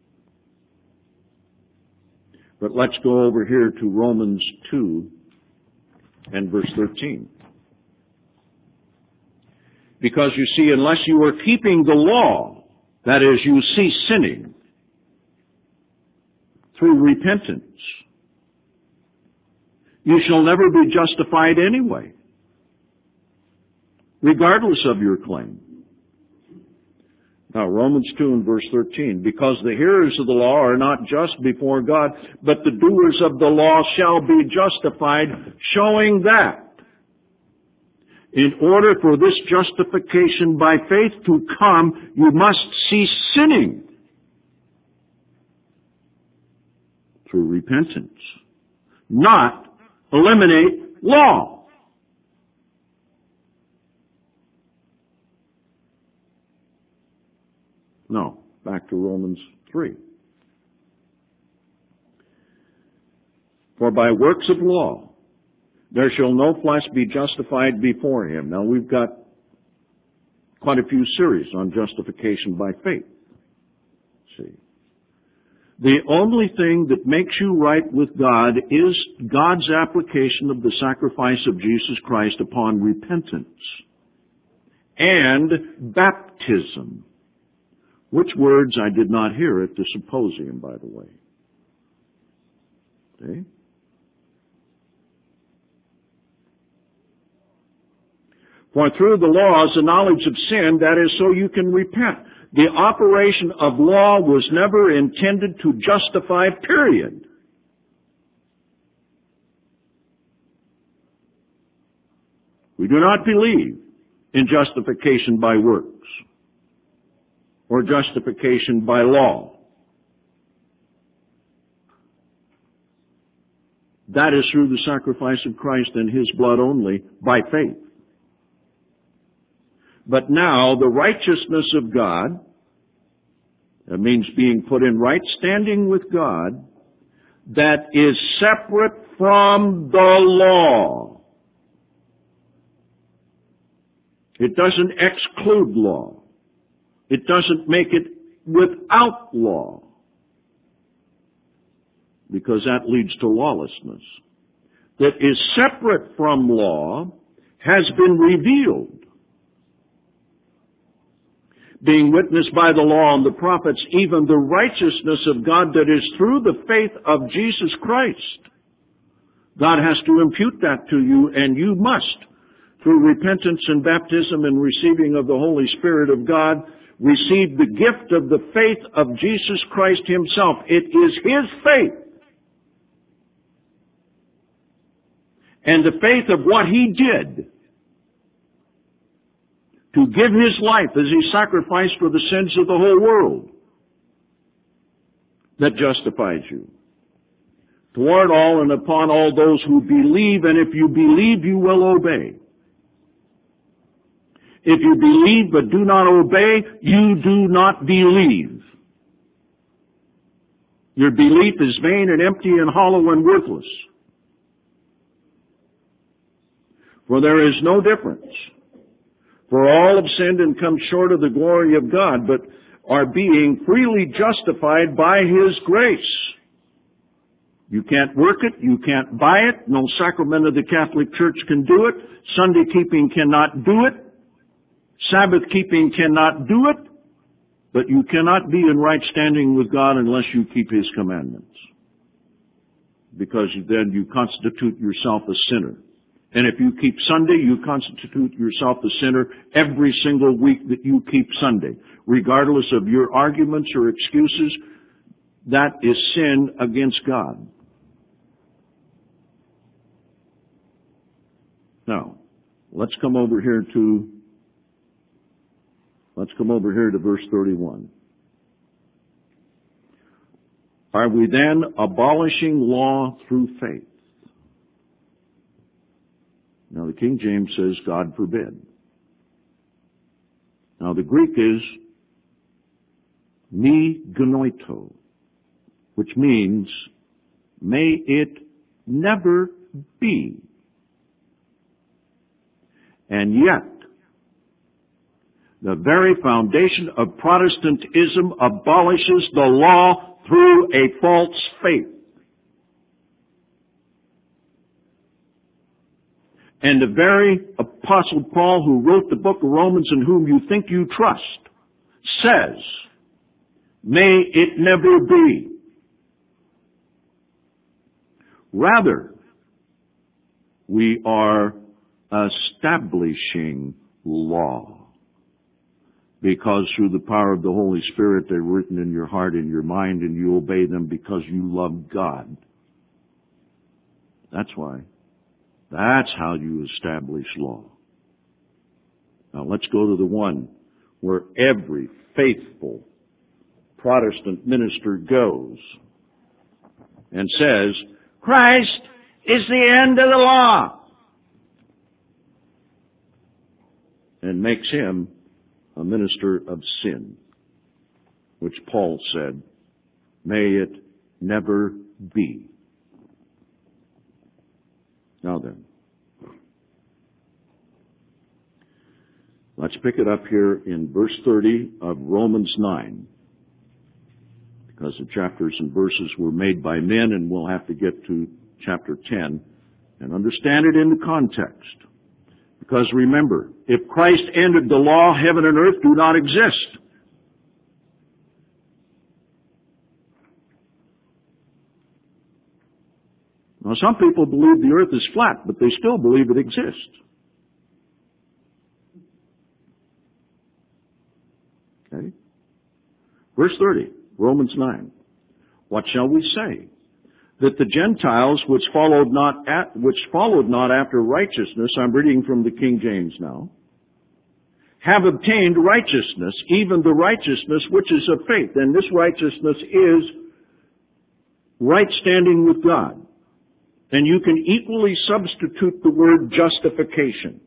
But let's go over here to Romans 2 and verse 13. Because you see, unless you are keeping the law, that is, you cease sinning through repentance, you shall never be justified anyway, regardless of your claim. Now, Romans 2 and verse 13, because the hearers of the law are not just before God, but the doers of the law shall be justified, showing that in order for this justification by faith to come, you must cease sinning through repentance, not eliminate law. No, back to Romans 3. For by works of law, there shall no flesh be justified before him. Now we've got quite a few series on justification by faith. See. The only thing that makes you right with God is God's application of the sacrifice of Jesus Christ upon repentance and baptism. Which words I did not hear at the symposium, by the way. Okay? For through the law is the knowledge of sin, that is, so you can repent. The operation of law was never intended to justify, period. We do not believe in justification by works or justification by law. That is through the sacrifice of Christ and His blood only, by faith. But now, the righteousness of God, that means being put in right standing with God, that is separate from the law. It doesn't exclude law. It doesn't make it without law, because that leads to lawlessness. That is separate from law has been revealed, being witnessed by the law and the prophets, even the righteousness of God that is through the faith of Jesus Christ. God has to impute that to you, and you must, through repentance and baptism and receiving of the Holy Spirit of God, receive the gift of the faith of Jesus Christ Himself. It is His faith. And the faith of what He did to give His life as He sacrificed for the sins of the whole world that justifies you. Toward all and upon all those who believe, and if you believe, you will obey. If you believe but do not obey, you do not believe. Your belief is vain and empty and hollow and worthless. For there is no difference. For all have sinned and come short of the glory of God, but are being freely justified by His grace. You can't work it. You can't buy it. No sacrament of the Catholic Church can do it. Sunday keeping cannot do it. Sabbath keeping cannot do it. But you cannot be in right standing with God unless you keep His commandments. Because then you constitute yourself a sinner. And if you keep Sunday, you constitute yourself a sinner every single week that you keep Sunday. Regardless of your arguments or excuses, that is sin against God. Now, let's come over here to verse 31. Are we then abolishing law through faith? Now, the King James says, God forbid. Now, the Greek is me genoito, which means, may it never be. And yet, the very foundation of Protestantism abolishes the law through a false faith. And the very Apostle Paul, who wrote the book of Romans, in whom you think you trust, says, may it never be. Rather, we are establishing law, because through the power of the Holy Spirit they're written in your heart and your mind, and you obey them because you love God. That's why. That's how you establish law. Now let's go to the one where every faithful Protestant minister goes and says, Christ is the end of the law, and makes Him a minister of sin, which Paul said, may it never be. Now then, let's pick it up here in verse 30 of Romans 9, because the chapters and verses were made by men, and we'll have to get to chapter 10 and understand it in the context. Because remember, if Christ ended the law, heaven and earth do not exist. Now, some people believe the earth is flat, but they still believe it exists. Okay? Verse 30, Romans 9. What shall we say? That the Gentiles which followed not after righteousness, I'm reading from the King James now, have obtained righteousness, even the righteousness which is of faith. And this righteousness is right standing with God. And you can equally substitute the word justification.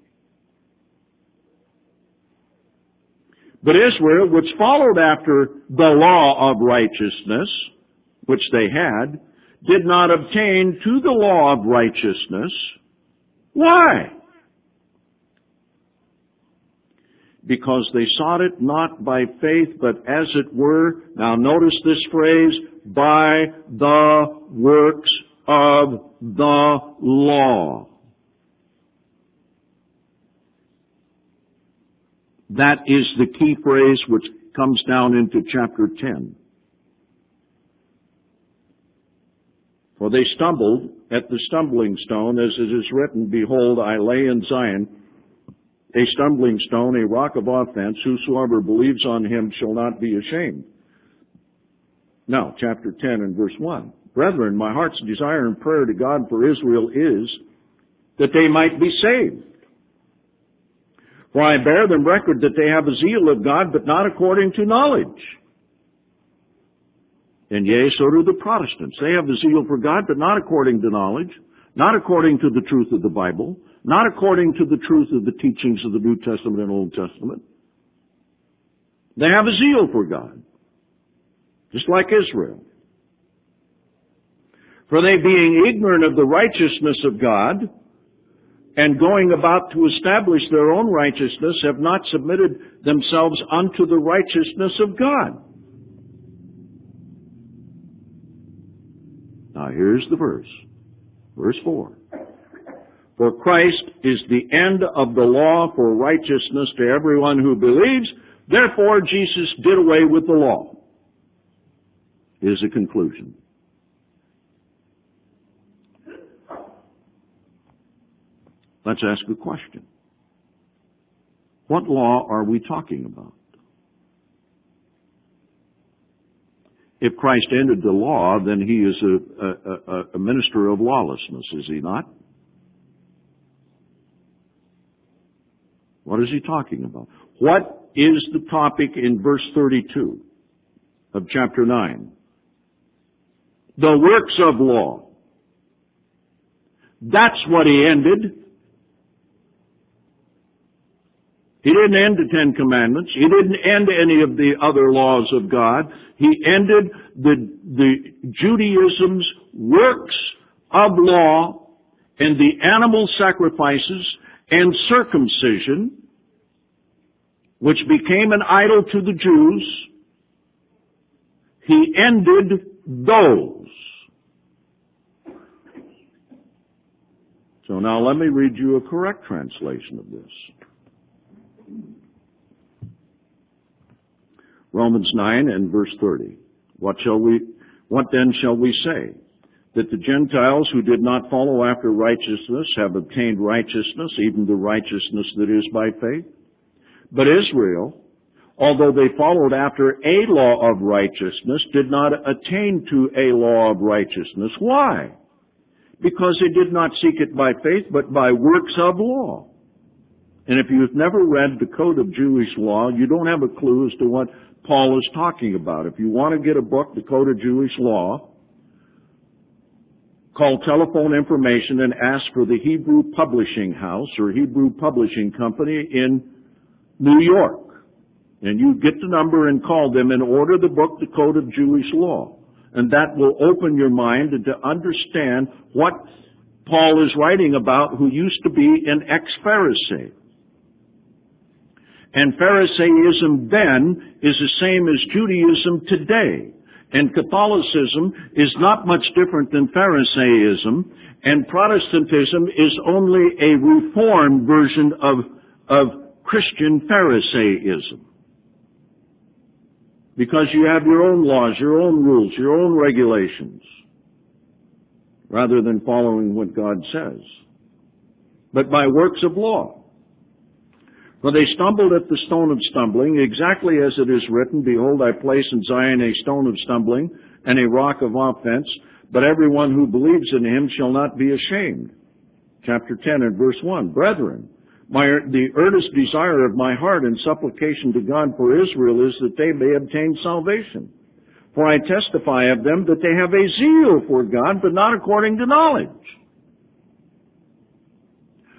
But Israel, which followed after the law of righteousness, which they had, did not obtain to the law of righteousness. Why? Because they sought it not by faith, but as it were, now notice this phrase, by the works of the law. That is the key phrase which comes down into chapter 10. For they stumbled at the stumbling stone, as it is written, Behold, I lay in Zion a stumbling stone, a rock of offense. Whosoever believes on him shall not be ashamed. Now, chapter 10 and verse 1. Brethren, my heart's desire and prayer to God for Israel is that they might be saved. For I bear them record that they have a zeal of God, but not according to knowledge. And yea, so do the Protestants. They have a zeal for God, but not according to knowledge, not according to the truth of the Bible, not according to the truth of the teachings of the New Testament and Old Testament. They have a zeal for God, just like Israel. For they, being ignorant of the righteousness of God, and going about to establish their own righteousness, have not submitted themselves unto the righteousness of God. Now here's the verse. Verse 4. For Christ is the end of the law for righteousness to everyone who believes. Therefore Jesus did away with the law. Is a conclusion. Let's ask a question. What law are we talking about? If Christ ended the law, then he is a minister of lawlessness, is he not? What is he talking about? What is the topic in verse 32 of chapter 9? The works of law. That's what he ended. He didn't end the Ten Commandments. He didn't end any of the other laws of God. He ended the Judaism's works of law and the animal sacrifices and circumcision, which became an idol to the Jews. He ended those. So now let me read you a correct translation of this. Romans 9 and verse 30. What then shall we say? That the Gentiles who did not follow after righteousness have obtained righteousness, even the righteousness that is by faith? But Israel, although they followed after a law of righteousness, did not attain to a law of righteousness. Why? Because they did not seek it by faith, but by works of law. And if you've never read the Code of Jewish Law, you don't have a clue as to what Paul is talking about. If you want to get a book, The Code of Jewish Law, call telephone information and ask for the Hebrew Publishing House or Hebrew Publishing Company in New York. And you get the number and call them and order the book, The Code of Jewish Law. And that will open your mind to understand what Paul is writing about, who used to be an ex-Pharisee. And Pharisaism then is the same as Judaism today. And Catholicism is not much different than Pharisaism. And Protestantism is only a reformed version of Christian Pharisaism. Because you have your own laws, your own rules, your own regulations, rather than following what God says. But by works of law. For they stumbled at the stone of stumbling, exactly as it is written, Behold, I place in Zion a stone of stumbling and a rock of offense, but everyone who believes in him shall not be ashamed. Chapter 10 and verse 1. Brethren, the earnest desire of my heart and supplication to God for Israel is that they may obtain salvation. For I testify of them that they have a zeal for God, but not according to knowledge.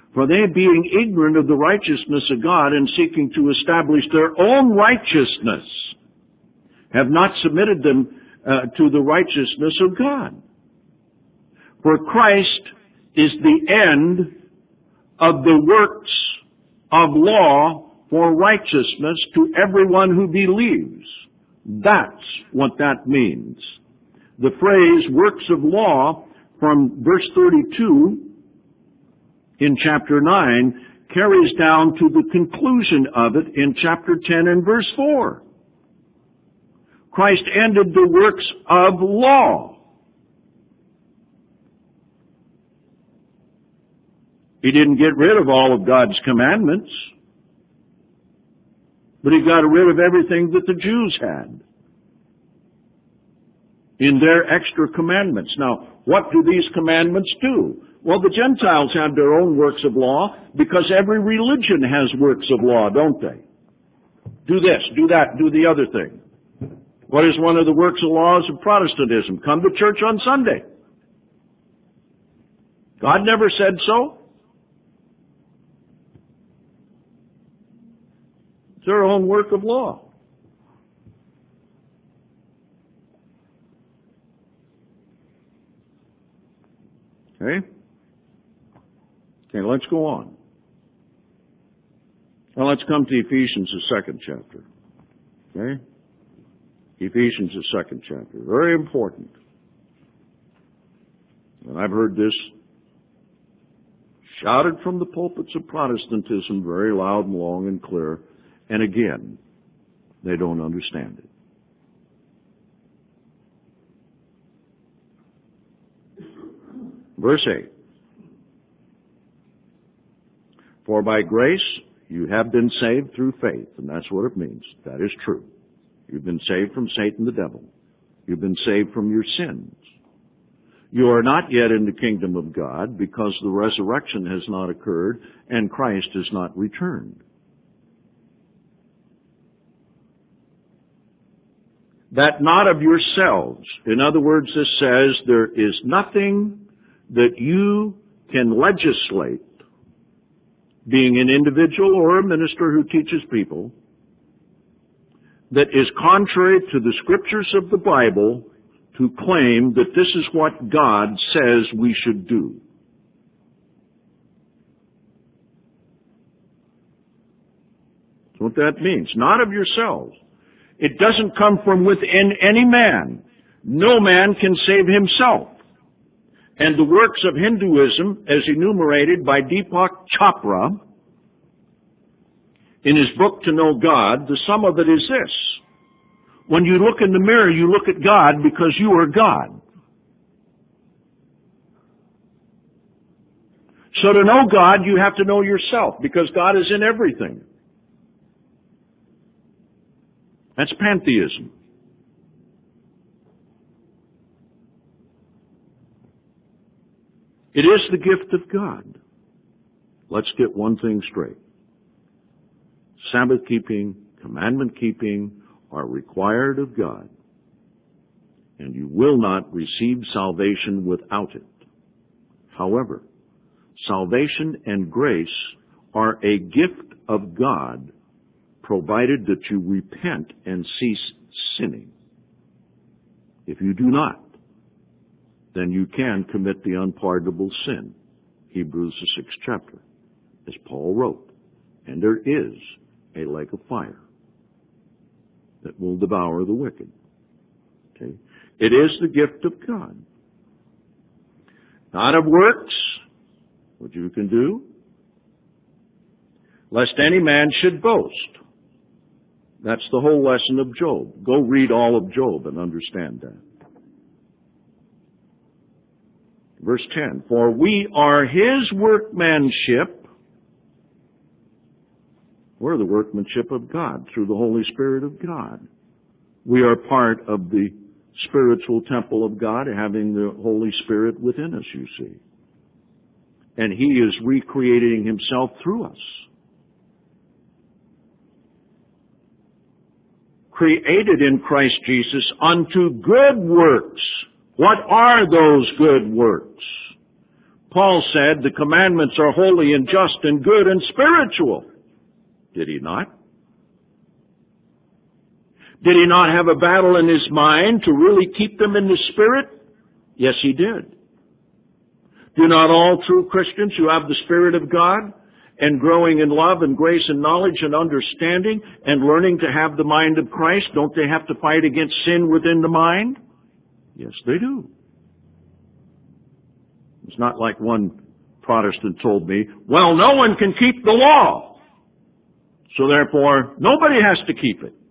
For they, being ignorant of the righteousness of God and seeking to establish their own righteousness, have not submitted them to the righteousness of God. For Christ is the end of the works of law for righteousness to everyone who believes. That's what that means. The phrase works of law from verse 32 in chapter 9 carries down to the conclusion of it in chapter 10 and verse 4. Christ ended the works of law. He didn't get rid of all of God's commandments, but he got rid of everything that the Jews had in their extra commandments. Now, what do these commandments do? Well, the Gentiles have their own works of law because every religion has works of law, don't they? Do this, do that, do the other thing. What is one of the works of laws of Protestantism? Come to church on Sunday. God never said so. It's their own work of law. Okay? Okay, let's go on. Now let's come to Ephesians, the second chapter. Okay? Ephesians, the second chapter. Very important. And I've heard this shouted from the pulpits of Protestantism very loud and long and clear. And again, they don't understand it. Verse 8. For by grace you have been saved through faith. And that's what it means. That is true. You've been saved from Satan the devil. You've been saved from your sins. You are not yet in the kingdom of God because the resurrection has not occurred and Christ has not returned. That not of yourselves. In other words, this says there is nothing that you can legislate, being an individual or a minister who teaches people, that is contrary to the scriptures of the Bible to claim that this is what God says we should do. That's what that means. Not of yourselves. It doesn't come from within any man. No man can save himself. And the works of Hinduism, as enumerated by Deepak Chopra in his book To Know God, the sum of it is this. When you look in the mirror, you look at God because you are God. So to know God, you have to know yourself because God is in everything. That's pantheism. It is the gift of God. Let's get one thing straight. Sabbath keeping, commandment keeping are required of God. And you will not receive salvation without it. However, salvation and grace are a gift of God provided that you repent and cease sinning. If you do not, then you can commit the unpardonable sin. Hebrews the 6th chapter, as Paul wrote. And there is a lake of fire that will devour the wicked. Okay? It is the gift of God. Not of works, what you can do, lest any man should boast. That's the whole lesson of Job. Go read all of Job and understand that. Verse 10, for we are His workmanship. We're the workmanship of God through the Holy Spirit of God. We are part of the spiritual temple of God, having the Holy Spirit within us, you see. And He is recreating Himself through us. Created in Christ Jesus unto good works. What are those good works? Paul said the commandments are holy and just and good and spiritual. Did he not? Did he not have a battle in his mind to really keep them in the Spirit? Yes, he did. Do not all true Christians who have the Spirit of God and growing in love and grace and knowledge and understanding and learning to have the mind of Christ, don't they have to fight against sin within the mind? Yes, they do. It's not like one Protestant told me, well, no one can keep the law, so therefore nobody has to keep it.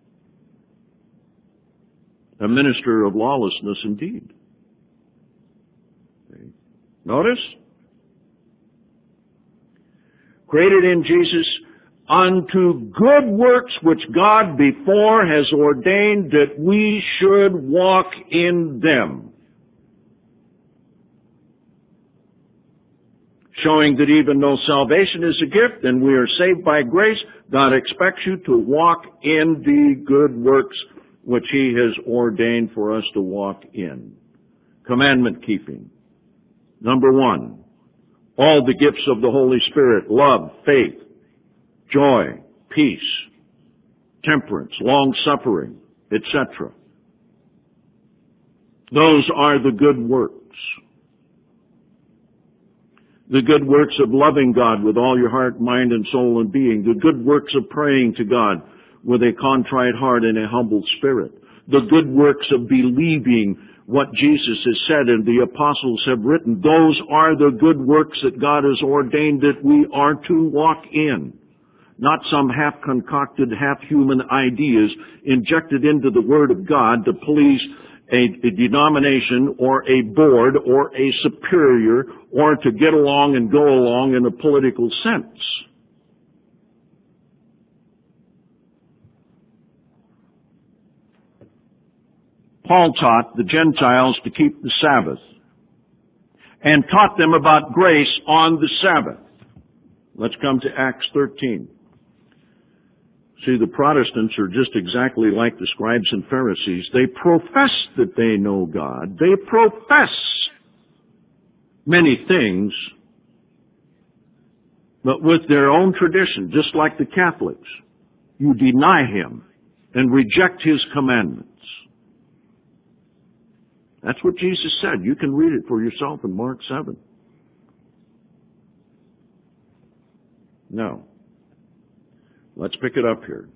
A minister of lawlessness indeed. Notice? Created in Jesus unto good works which God before has ordained that we should walk in them. Showing that even though salvation is a gift and we are saved by grace, God expects you to walk in the good works which He has ordained for us to walk in. Commandment keeping. Number 1, all the gifts of the Holy Spirit, love, faith, joy, peace, temperance, long-suffering, etc. Those are the good works. The good works of loving God with all your heart, mind, and soul and being. The good works of praying to God with a contrite heart and a humble spirit. The good works of believing what Jesus has said and the apostles have written. Those are the good works that God has ordained that we are to walk in. Not some half-concocted, half-human ideas injected into the Word of God to please a denomination or a board or a superior or to get along and go along in a political sense. Paul taught the Gentiles to keep the Sabbath and taught them about grace on the Sabbath. Let's come to Acts 13. See, the Protestants are just exactly like the scribes and Pharisees. They profess that they know God. They profess many things, but with their own tradition, just like the Catholics, you deny Him and reject His commandments. That's what Jesus said. You can read it for yourself in Mark 7. No. Let's pick it up here.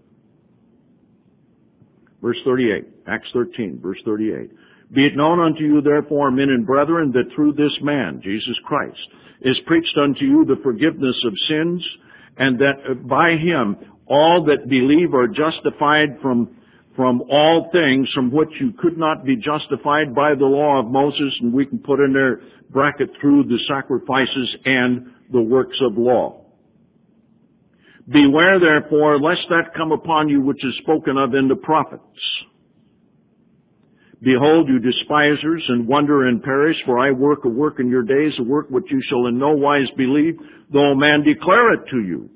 Verse 38, Acts 13, verse 38. Be it known unto you, therefore, men and brethren, that through this man, Jesus Christ, is preached unto you the forgiveness of sins, and that by Him all that believe are justified from all things from which you could not be justified by the law of Moses, and we can put in there bracket through the sacrifices and the works of law. Beware therefore lest that come upon you which is spoken of in the prophets. Behold, you despisers, and wonder and perish, for I work a work in your days, a work which you shall in no wise believe, though a man declare it to you.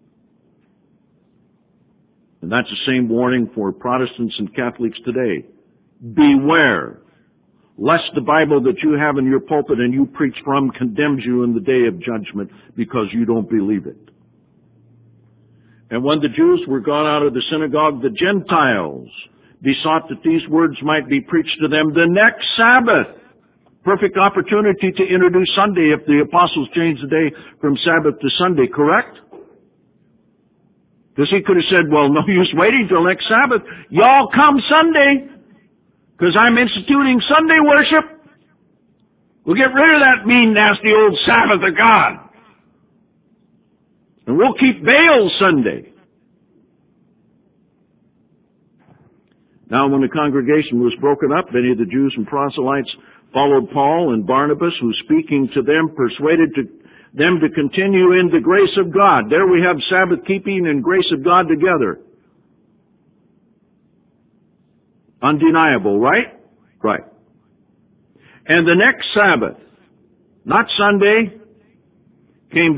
And that's the same warning for Protestants and Catholics today. Beware, lest the Bible that you have in your pulpit and you preach from condemns you in the day of judgment because you don't believe it. And when the Jews were gone out of the synagogue, the Gentiles besought that these words might be preached to them the next Sabbath. Perfect opportunity to introduce Sunday if the apostles changed the day from Sabbath to Sunday, correct? Because he could have said, well, no use waiting till next Sabbath. Y'all come Sunday, because I'm instituting Sunday worship. We'll get rid of that mean, nasty old Sabbath of God. And we'll keep Baal Sunday. Now, when the congregation was broken up, many of the Jews and proselytes followed Paul and Barnabas, who, speaking to them, persuaded them to continue in the grace of God. There we have Sabbath keeping and grace of God together. Undeniable, right? Right. And the next Sabbath, not Sunday, came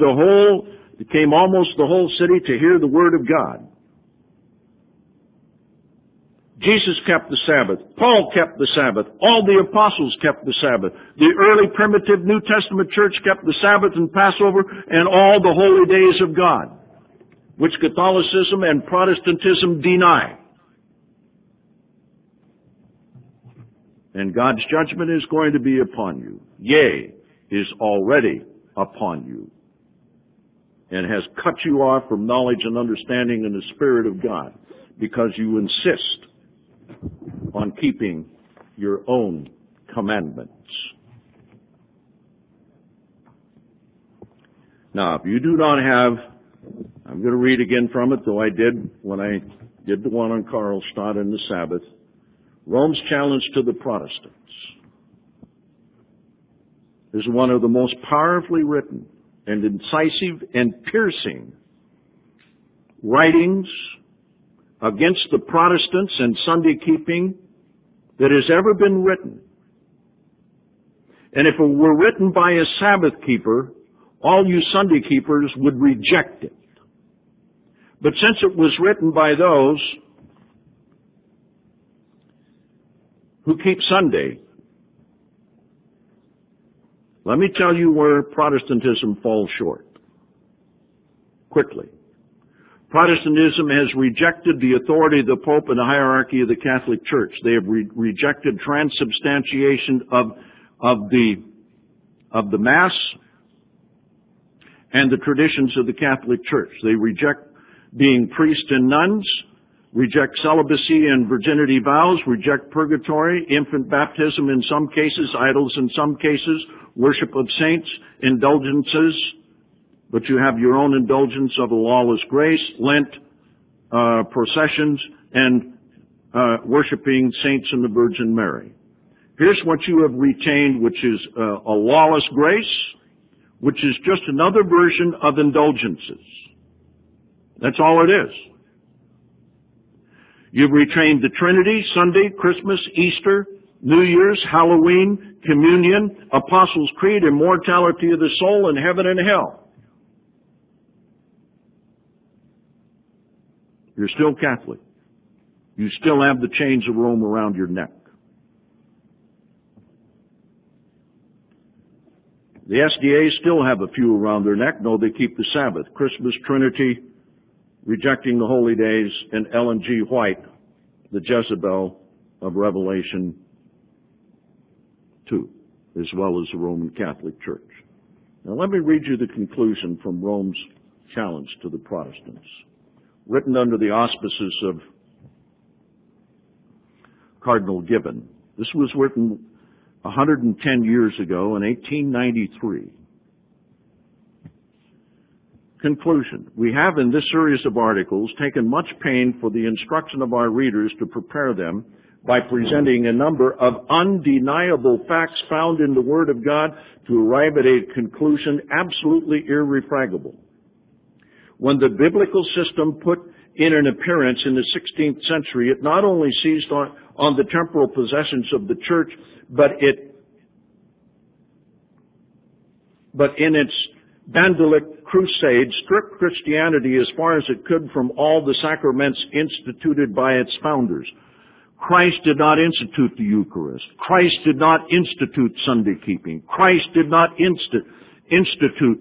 almost the whole city to hear the word of God. Jesus kept the Sabbath. Paul kept the Sabbath. All the apostles kept the Sabbath. The early primitive New Testament church kept the Sabbath and Passover and all the holy days of God, which Catholicism and Protestantism deny. And God's judgment is going to be upon you. Yea, is already upon you, and has cut you off from knowledge and understanding in the Spirit of God, because you insist on keeping your own commandments. Now, if you do not have, I'm going to read again from it, though I did when I did the one on Karlstadt and the Sabbath, Rome's challenge to the Protestants is one of the most powerfully written and incisive and piercing writings against the Protestants and Sunday keeping that has ever been written. And if it were written by a Sabbath keeper, all you Sunday keepers would reject it. But since it was written by those who keep Sunday, let me tell you where Protestantism falls short. Quickly. Protestantism has rejected the authority of the Pope and the hierarchy of the Catholic Church. They have rejected transubstantiation of the Mass and the traditions of the Catholic Church. They reject being priests and nuns, reject celibacy and virginity vows, reject purgatory, infant baptism in some cases, idols in some cases, worship of saints, indulgences, but you have your own indulgence of a lawless grace, Lent, processions, and worshiping saints and the Virgin Mary. Here's what you have retained, which is a lawless grace, which is just another version of indulgences. That's all it is. You've retained the Trinity, Sunday, Christmas, Easter, New Year's, Halloween, communion, Apostles' Creed, immortality of the soul, and heaven and hell. You're still Catholic. You still have the chains of Rome around your neck. The SDAs still have a few around their neck. No, they keep the Sabbath. Christmas, Trinity, rejecting the holy days, and Ellen G. White, the Jezebel of Revelation 2, as well as the Roman Catholic Church. Now let me read you the conclusion from Rome's challenge to the Protestants, written under the auspices of Cardinal Gibbon. This was written 110 years ago in 1893. Conclusion. We have in this series of articles taken much pain for the instruction of our readers to prepare them by presenting a number of undeniable facts found in the Word of God to arrive at a conclusion absolutely irrefragable. When the biblical system put in an appearance in the 16th century, it not only seized on the temporal possessions of the church, but in its Bandelic crusade stripped Christianity as far as it could from all the sacraments instituted by its founders. Christ did not institute the Eucharist. Christ did not institute Sunday keeping. Christ did not institute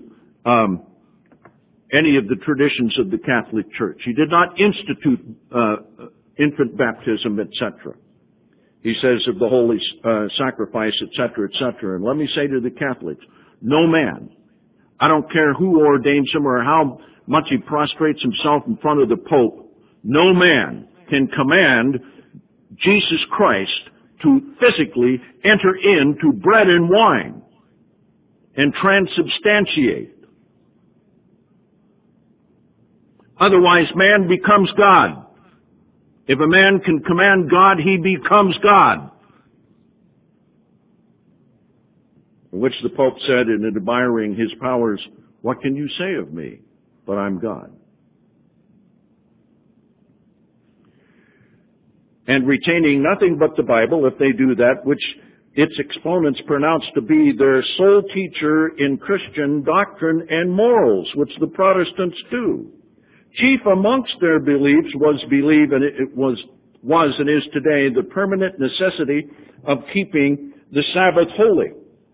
any of the traditions of the Catholic Church. He did not institute infant baptism, etc. He says of the holy sacrifice, etc., etc. And let me say to the Catholics, no man, I don't care who ordains him or how much he prostrates himself in front of the Pope, no man can command Jesus Christ to physically enter into bread and wine and transubstantiate. Otherwise, man becomes God. If a man can command God, he becomes God. Which the Pope said in admiring his powers, what can you say of me? But I'm God. And retaining nothing but the Bible, if they do that, which its exponents pronounce to be their sole teacher in Christian doctrine and morals, which the Protestants do. Chief amongst their beliefs was believe, and it was was and is today the permanent necessity of keeping the Sabbath holy.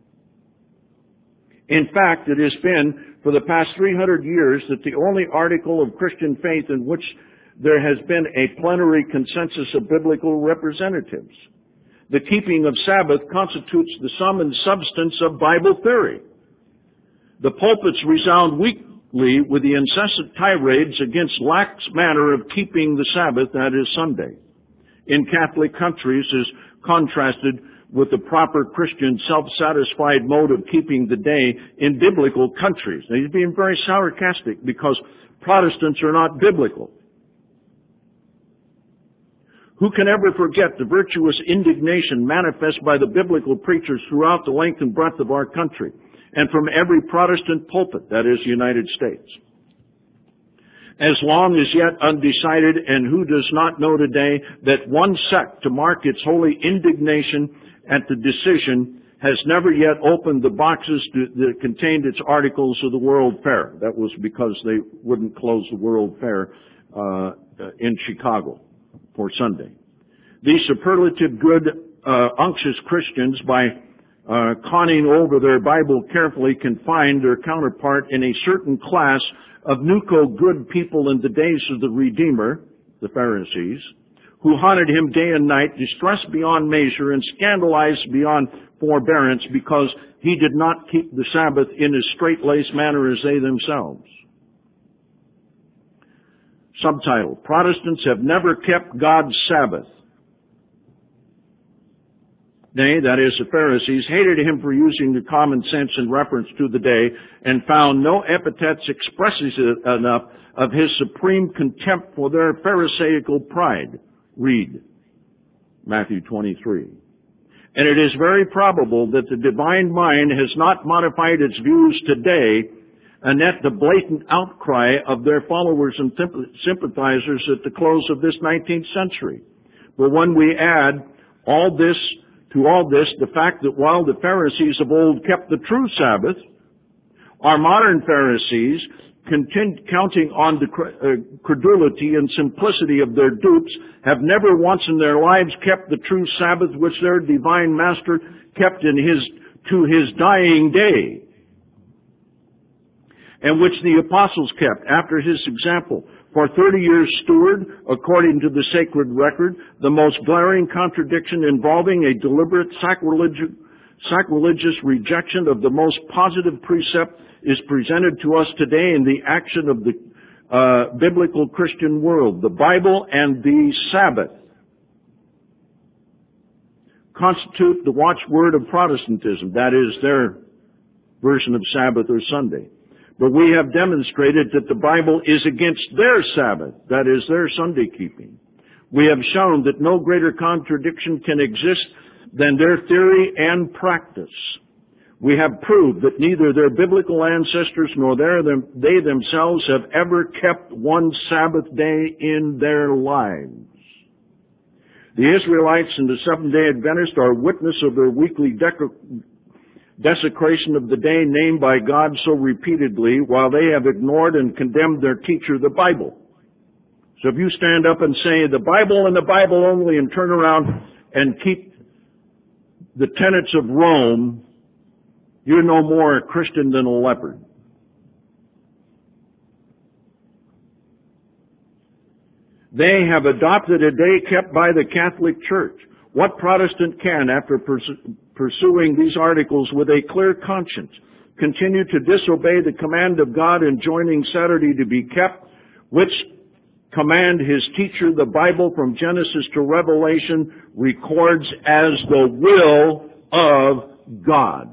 In fact, it has been for the past 300 years that the only article of Christian faith in which there has been a plenary consensus of biblical representatives. The keeping of Sabbath constitutes the sum and substance of Bible theory. The pulpits resound weekly with the incessant tirades against lax manner of keeping the Sabbath, that is Sunday, in Catholic countries as contrasted with the proper Christian self-satisfied mode of keeping the day in biblical countries. Now, he's being very sarcastic because Protestants are not biblical. Who can ever forget the virtuous indignation manifest by the biblical preachers throughout the length and breadth of our country and from every Protestant pulpit, that is, the United States? As long as yet undecided, and who does not know today that one sect to mark its holy indignation at the decision has never yet opened the boxes that contained its articles of the World Fair. That was because they wouldn't close the World Fair in Chicago for Sunday. These superlative good, unctuous Christians, by conning over their Bible carefully, can find their counterpart in a certain class of nuco good people in the days of the Redeemer, the Pharisees, who haunted him day and night, distressed beyond measure and scandalized beyond forbearance because he did not keep the Sabbath in as straight-laced manner as they themselves. Subtitle: Protestants have never kept God's Sabbath. Nay, that is, the Pharisees hated him for using the common sense in reference to the day and found no epithets expresses enough of his supreme contempt for their pharisaical pride. Read Matthew 23. And it is very probable that the divine mind has not modified its views today anent the blatant outcry of their followers and sympathizers at the close of this 19th century. But when we add to all this, the fact that while the Pharisees of old kept the true Sabbath, our modern Pharisees, counting on the credulity and simplicity of their dupes, have never once in their lives kept the true Sabbath which their divine Master kept to his dying day, and which the apostles kept after his example. For 30 years steward, according to the sacred record, the most glaring contradiction involving a deliberate sacrilegious rejection of the most positive precept is presented to us today in the action of the biblical Christian world. The Bible and the Sabbath constitute the watchword of Protestantism. That is their version of Sabbath or Sunday. But we have demonstrated that the Bible is against their Sabbath, that is, their Sunday keeping. We have shown that no greater contradiction can exist than their theory and practice. We have proved that neither their biblical ancestors nor they themselves have ever kept one Sabbath day in their lives. The Israelites and the Seventh-day Adventists are witness of their weekly desecration of the day named by God so repeatedly, while they have ignored and condemned their teacher, the Bible. So if you stand up and say the Bible and the Bible only and turn around and keep the tenets of Rome, you're no more a Christian than a leopard. They have adopted a day kept by the Catholic Church. What Protestant can, after pursuing these articles with a clear conscience, continue to disobey the command of God enjoining Saturday to be kept, which command his teacher, the Bible, from Genesis to Revelation, records as the will of God?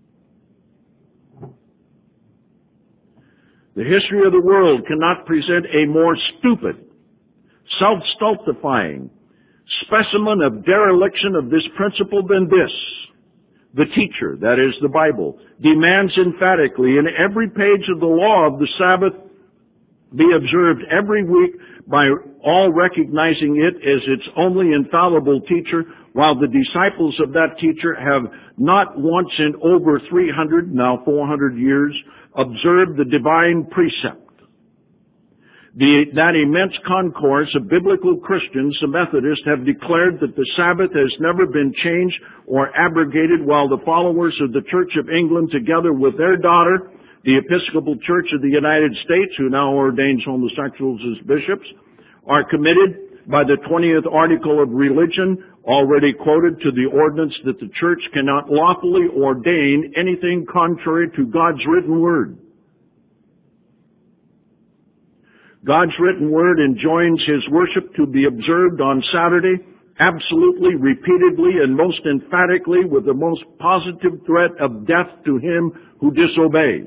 The history of the world cannot present a more stupid, self-stultifying specimen of dereliction of this principle than this. The teacher, that is the Bible, demands emphatically in every page of the law of the Sabbath be observed every week by all recognizing it as its only infallible teacher, while the disciples of that teacher have not once in over 300, now 400 years, observed the divine precept. That immense concourse of biblical Christians, the Methodists, have declared that the Sabbath has never been changed or abrogated, while the followers of the Church of England, together with their daughter, the Episcopal Church of the United States, who now ordains homosexuals as bishops, are committed by the 20th article of religion, already quoted, to the ordinance that the Church cannot lawfully ordain anything contrary to God's written word. God's written word enjoins His worship to be observed on Saturday, absolutely, repeatedly, and most emphatically, with the most positive threat of death to him who disobeys.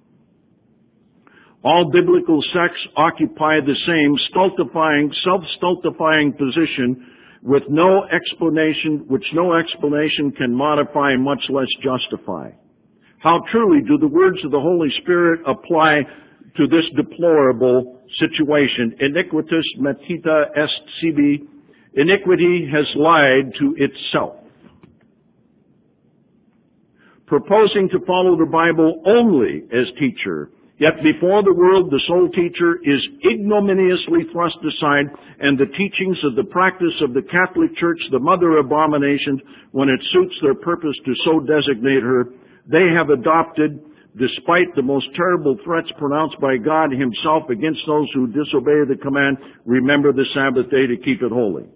All biblical sects occupy the same self-stultifying position which no explanation can modify, much less justify. How truly do the words of the Holy Spirit apply to this deplorable situation? Iniquitus metita est sibi. Iniquity has lied to itself. Proposing to follow the Bible only as teacher, yet before the world the sole teacher, is ignominiously thrust aside, and the teachings of the practice of the Catholic Church, the mother of abominations, when it suits their purpose to so designate her, they have adopted, despite the most terrible threats pronounced by God Himself against those who disobey the command, remember the Sabbath day to keep it holy.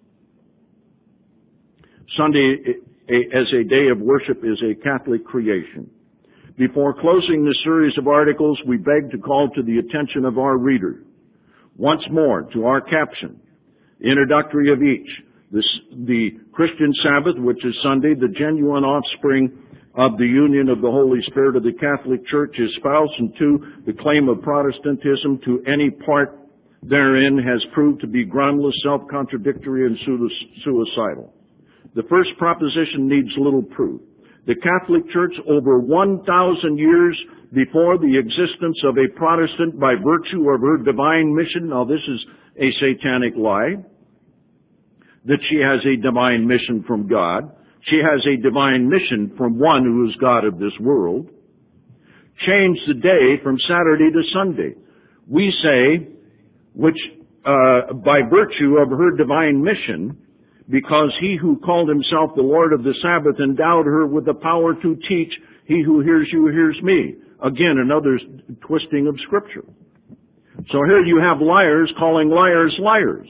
Sunday as a day of worship is a Catholic creation. Before closing this series of articles, we beg to call to the attention of our reader once more to our caption, introductory of each. The Christian Sabbath, which is Sunday, the genuine offspring of the union of the Holy Spirit of the Catholic Church, is spouse, and two, the claim of Protestantism to any part therein has proved to be groundless, self-contradictory, and suicidal. The first proposition needs little proof. The Catholic Church, over 1,000 years before the existence of a Protestant by virtue of her divine mission, now this is a satanic lie, that she has a divine mission from God. She has a divine mission from one who is God of this world. Changed the day from Saturday to Sunday. We say, which by virtue of her divine mission, because He who called Himself the Lord of the Sabbath endowed her with the power to teach, he who hears you hears me. Again, another twisting of Scripture. So here you have liars calling liars liars.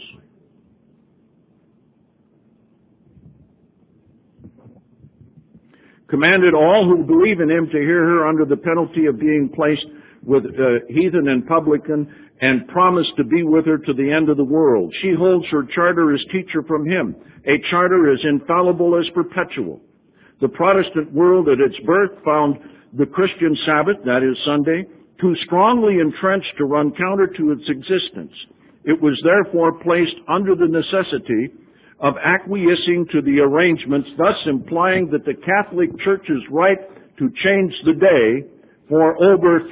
Commanded all who believe in Him to hear her under the penalty of being placed with heathen and publican, and promised to be with her to the end of the world. She holds her charter as teacher from Him, a charter as infallible as perpetual. The Protestant world at its birth found the Christian Sabbath, that is Sunday, too strongly entrenched to run counter to its existence. It was therefore placed under the necessity of acquiescing to the arrangements, thus implying that the Catholic Church's right to change the day for over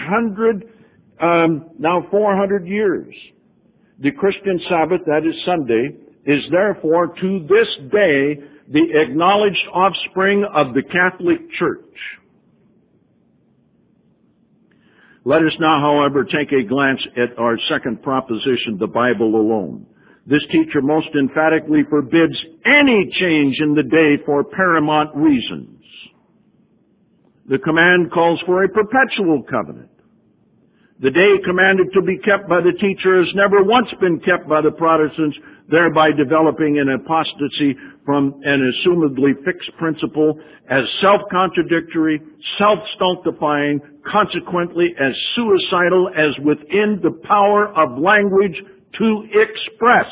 400 years. The Christian Sabbath, that is Sunday, is therefore to this day the acknowledged offspring of the Catholic Church. Let us now, however, take a glance at our second proposition, the Bible alone. This teacher most emphatically forbids any change in the day for paramount reasons. The command calls for a perpetual covenant. The day commanded to be kept by the teacher has never once been kept by the Protestants, thereby developing an apostasy from an assumedly fixed principle as self-contradictory, self-stultifying, consequently as suicidal as within the power of language to express.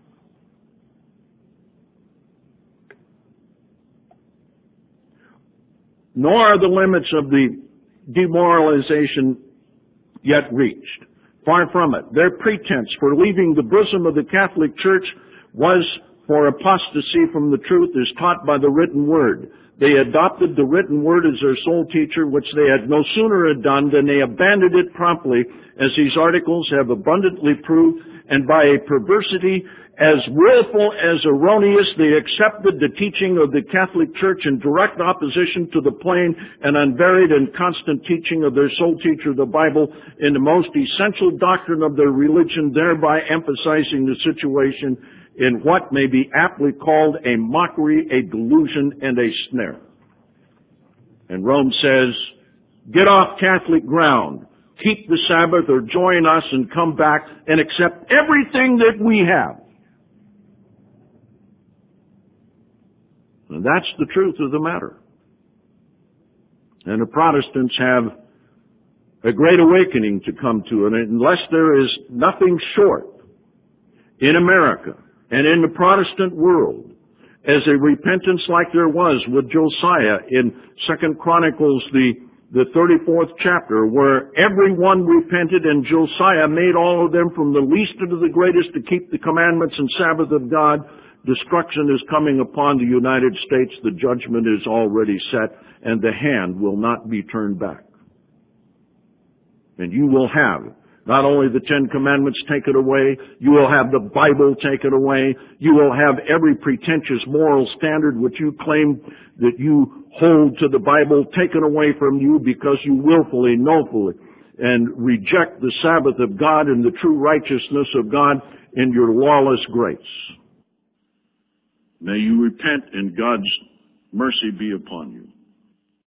Nor are the limits of the demoralization yet reached. Far from it. Their pretense for leaving the bosom of the Catholic Church was for apostasy from the truth as taught by the written word. They adopted the written word as their sole teacher, which they had no sooner had done than they abandoned it promptly, as these articles have abundantly proved, and by a perversity as willful as erroneous, they accepted the teaching of the Catholic Church in direct opposition to the plain and unvaried and constant teaching of their sole teacher, the Bible, in the most essential doctrine of their religion, thereby emphasizing the situation in what may be aptly called a mockery, a delusion, and a snare. And Rome says, get off Catholic ground, keep the Sabbath, or join us and come back and accept everything that we have. And that's the truth of the matter. And the Protestants have a great awakening to come to, and unless there is nothing short in America and in the Protestant world as a repentance like there was with Josiah in 2 Chronicles, the 34th chapter, where everyone repented and Josiah made all of them from the least to the greatest to keep the commandments and Sabbath of God. Destruction is coming upon the United States. The judgment is already set, and the hand will not be turned back. And you will have not only the Ten Commandments taken away, you will have the Bible taken away, you will have every pretentious moral standard which you claim that you hold to the Bible taken away from you because you willfully, knowfully, and reject the Sabbath of God and the true righteousness of God in your lawless grace. May you repent and God's mercy be upon you.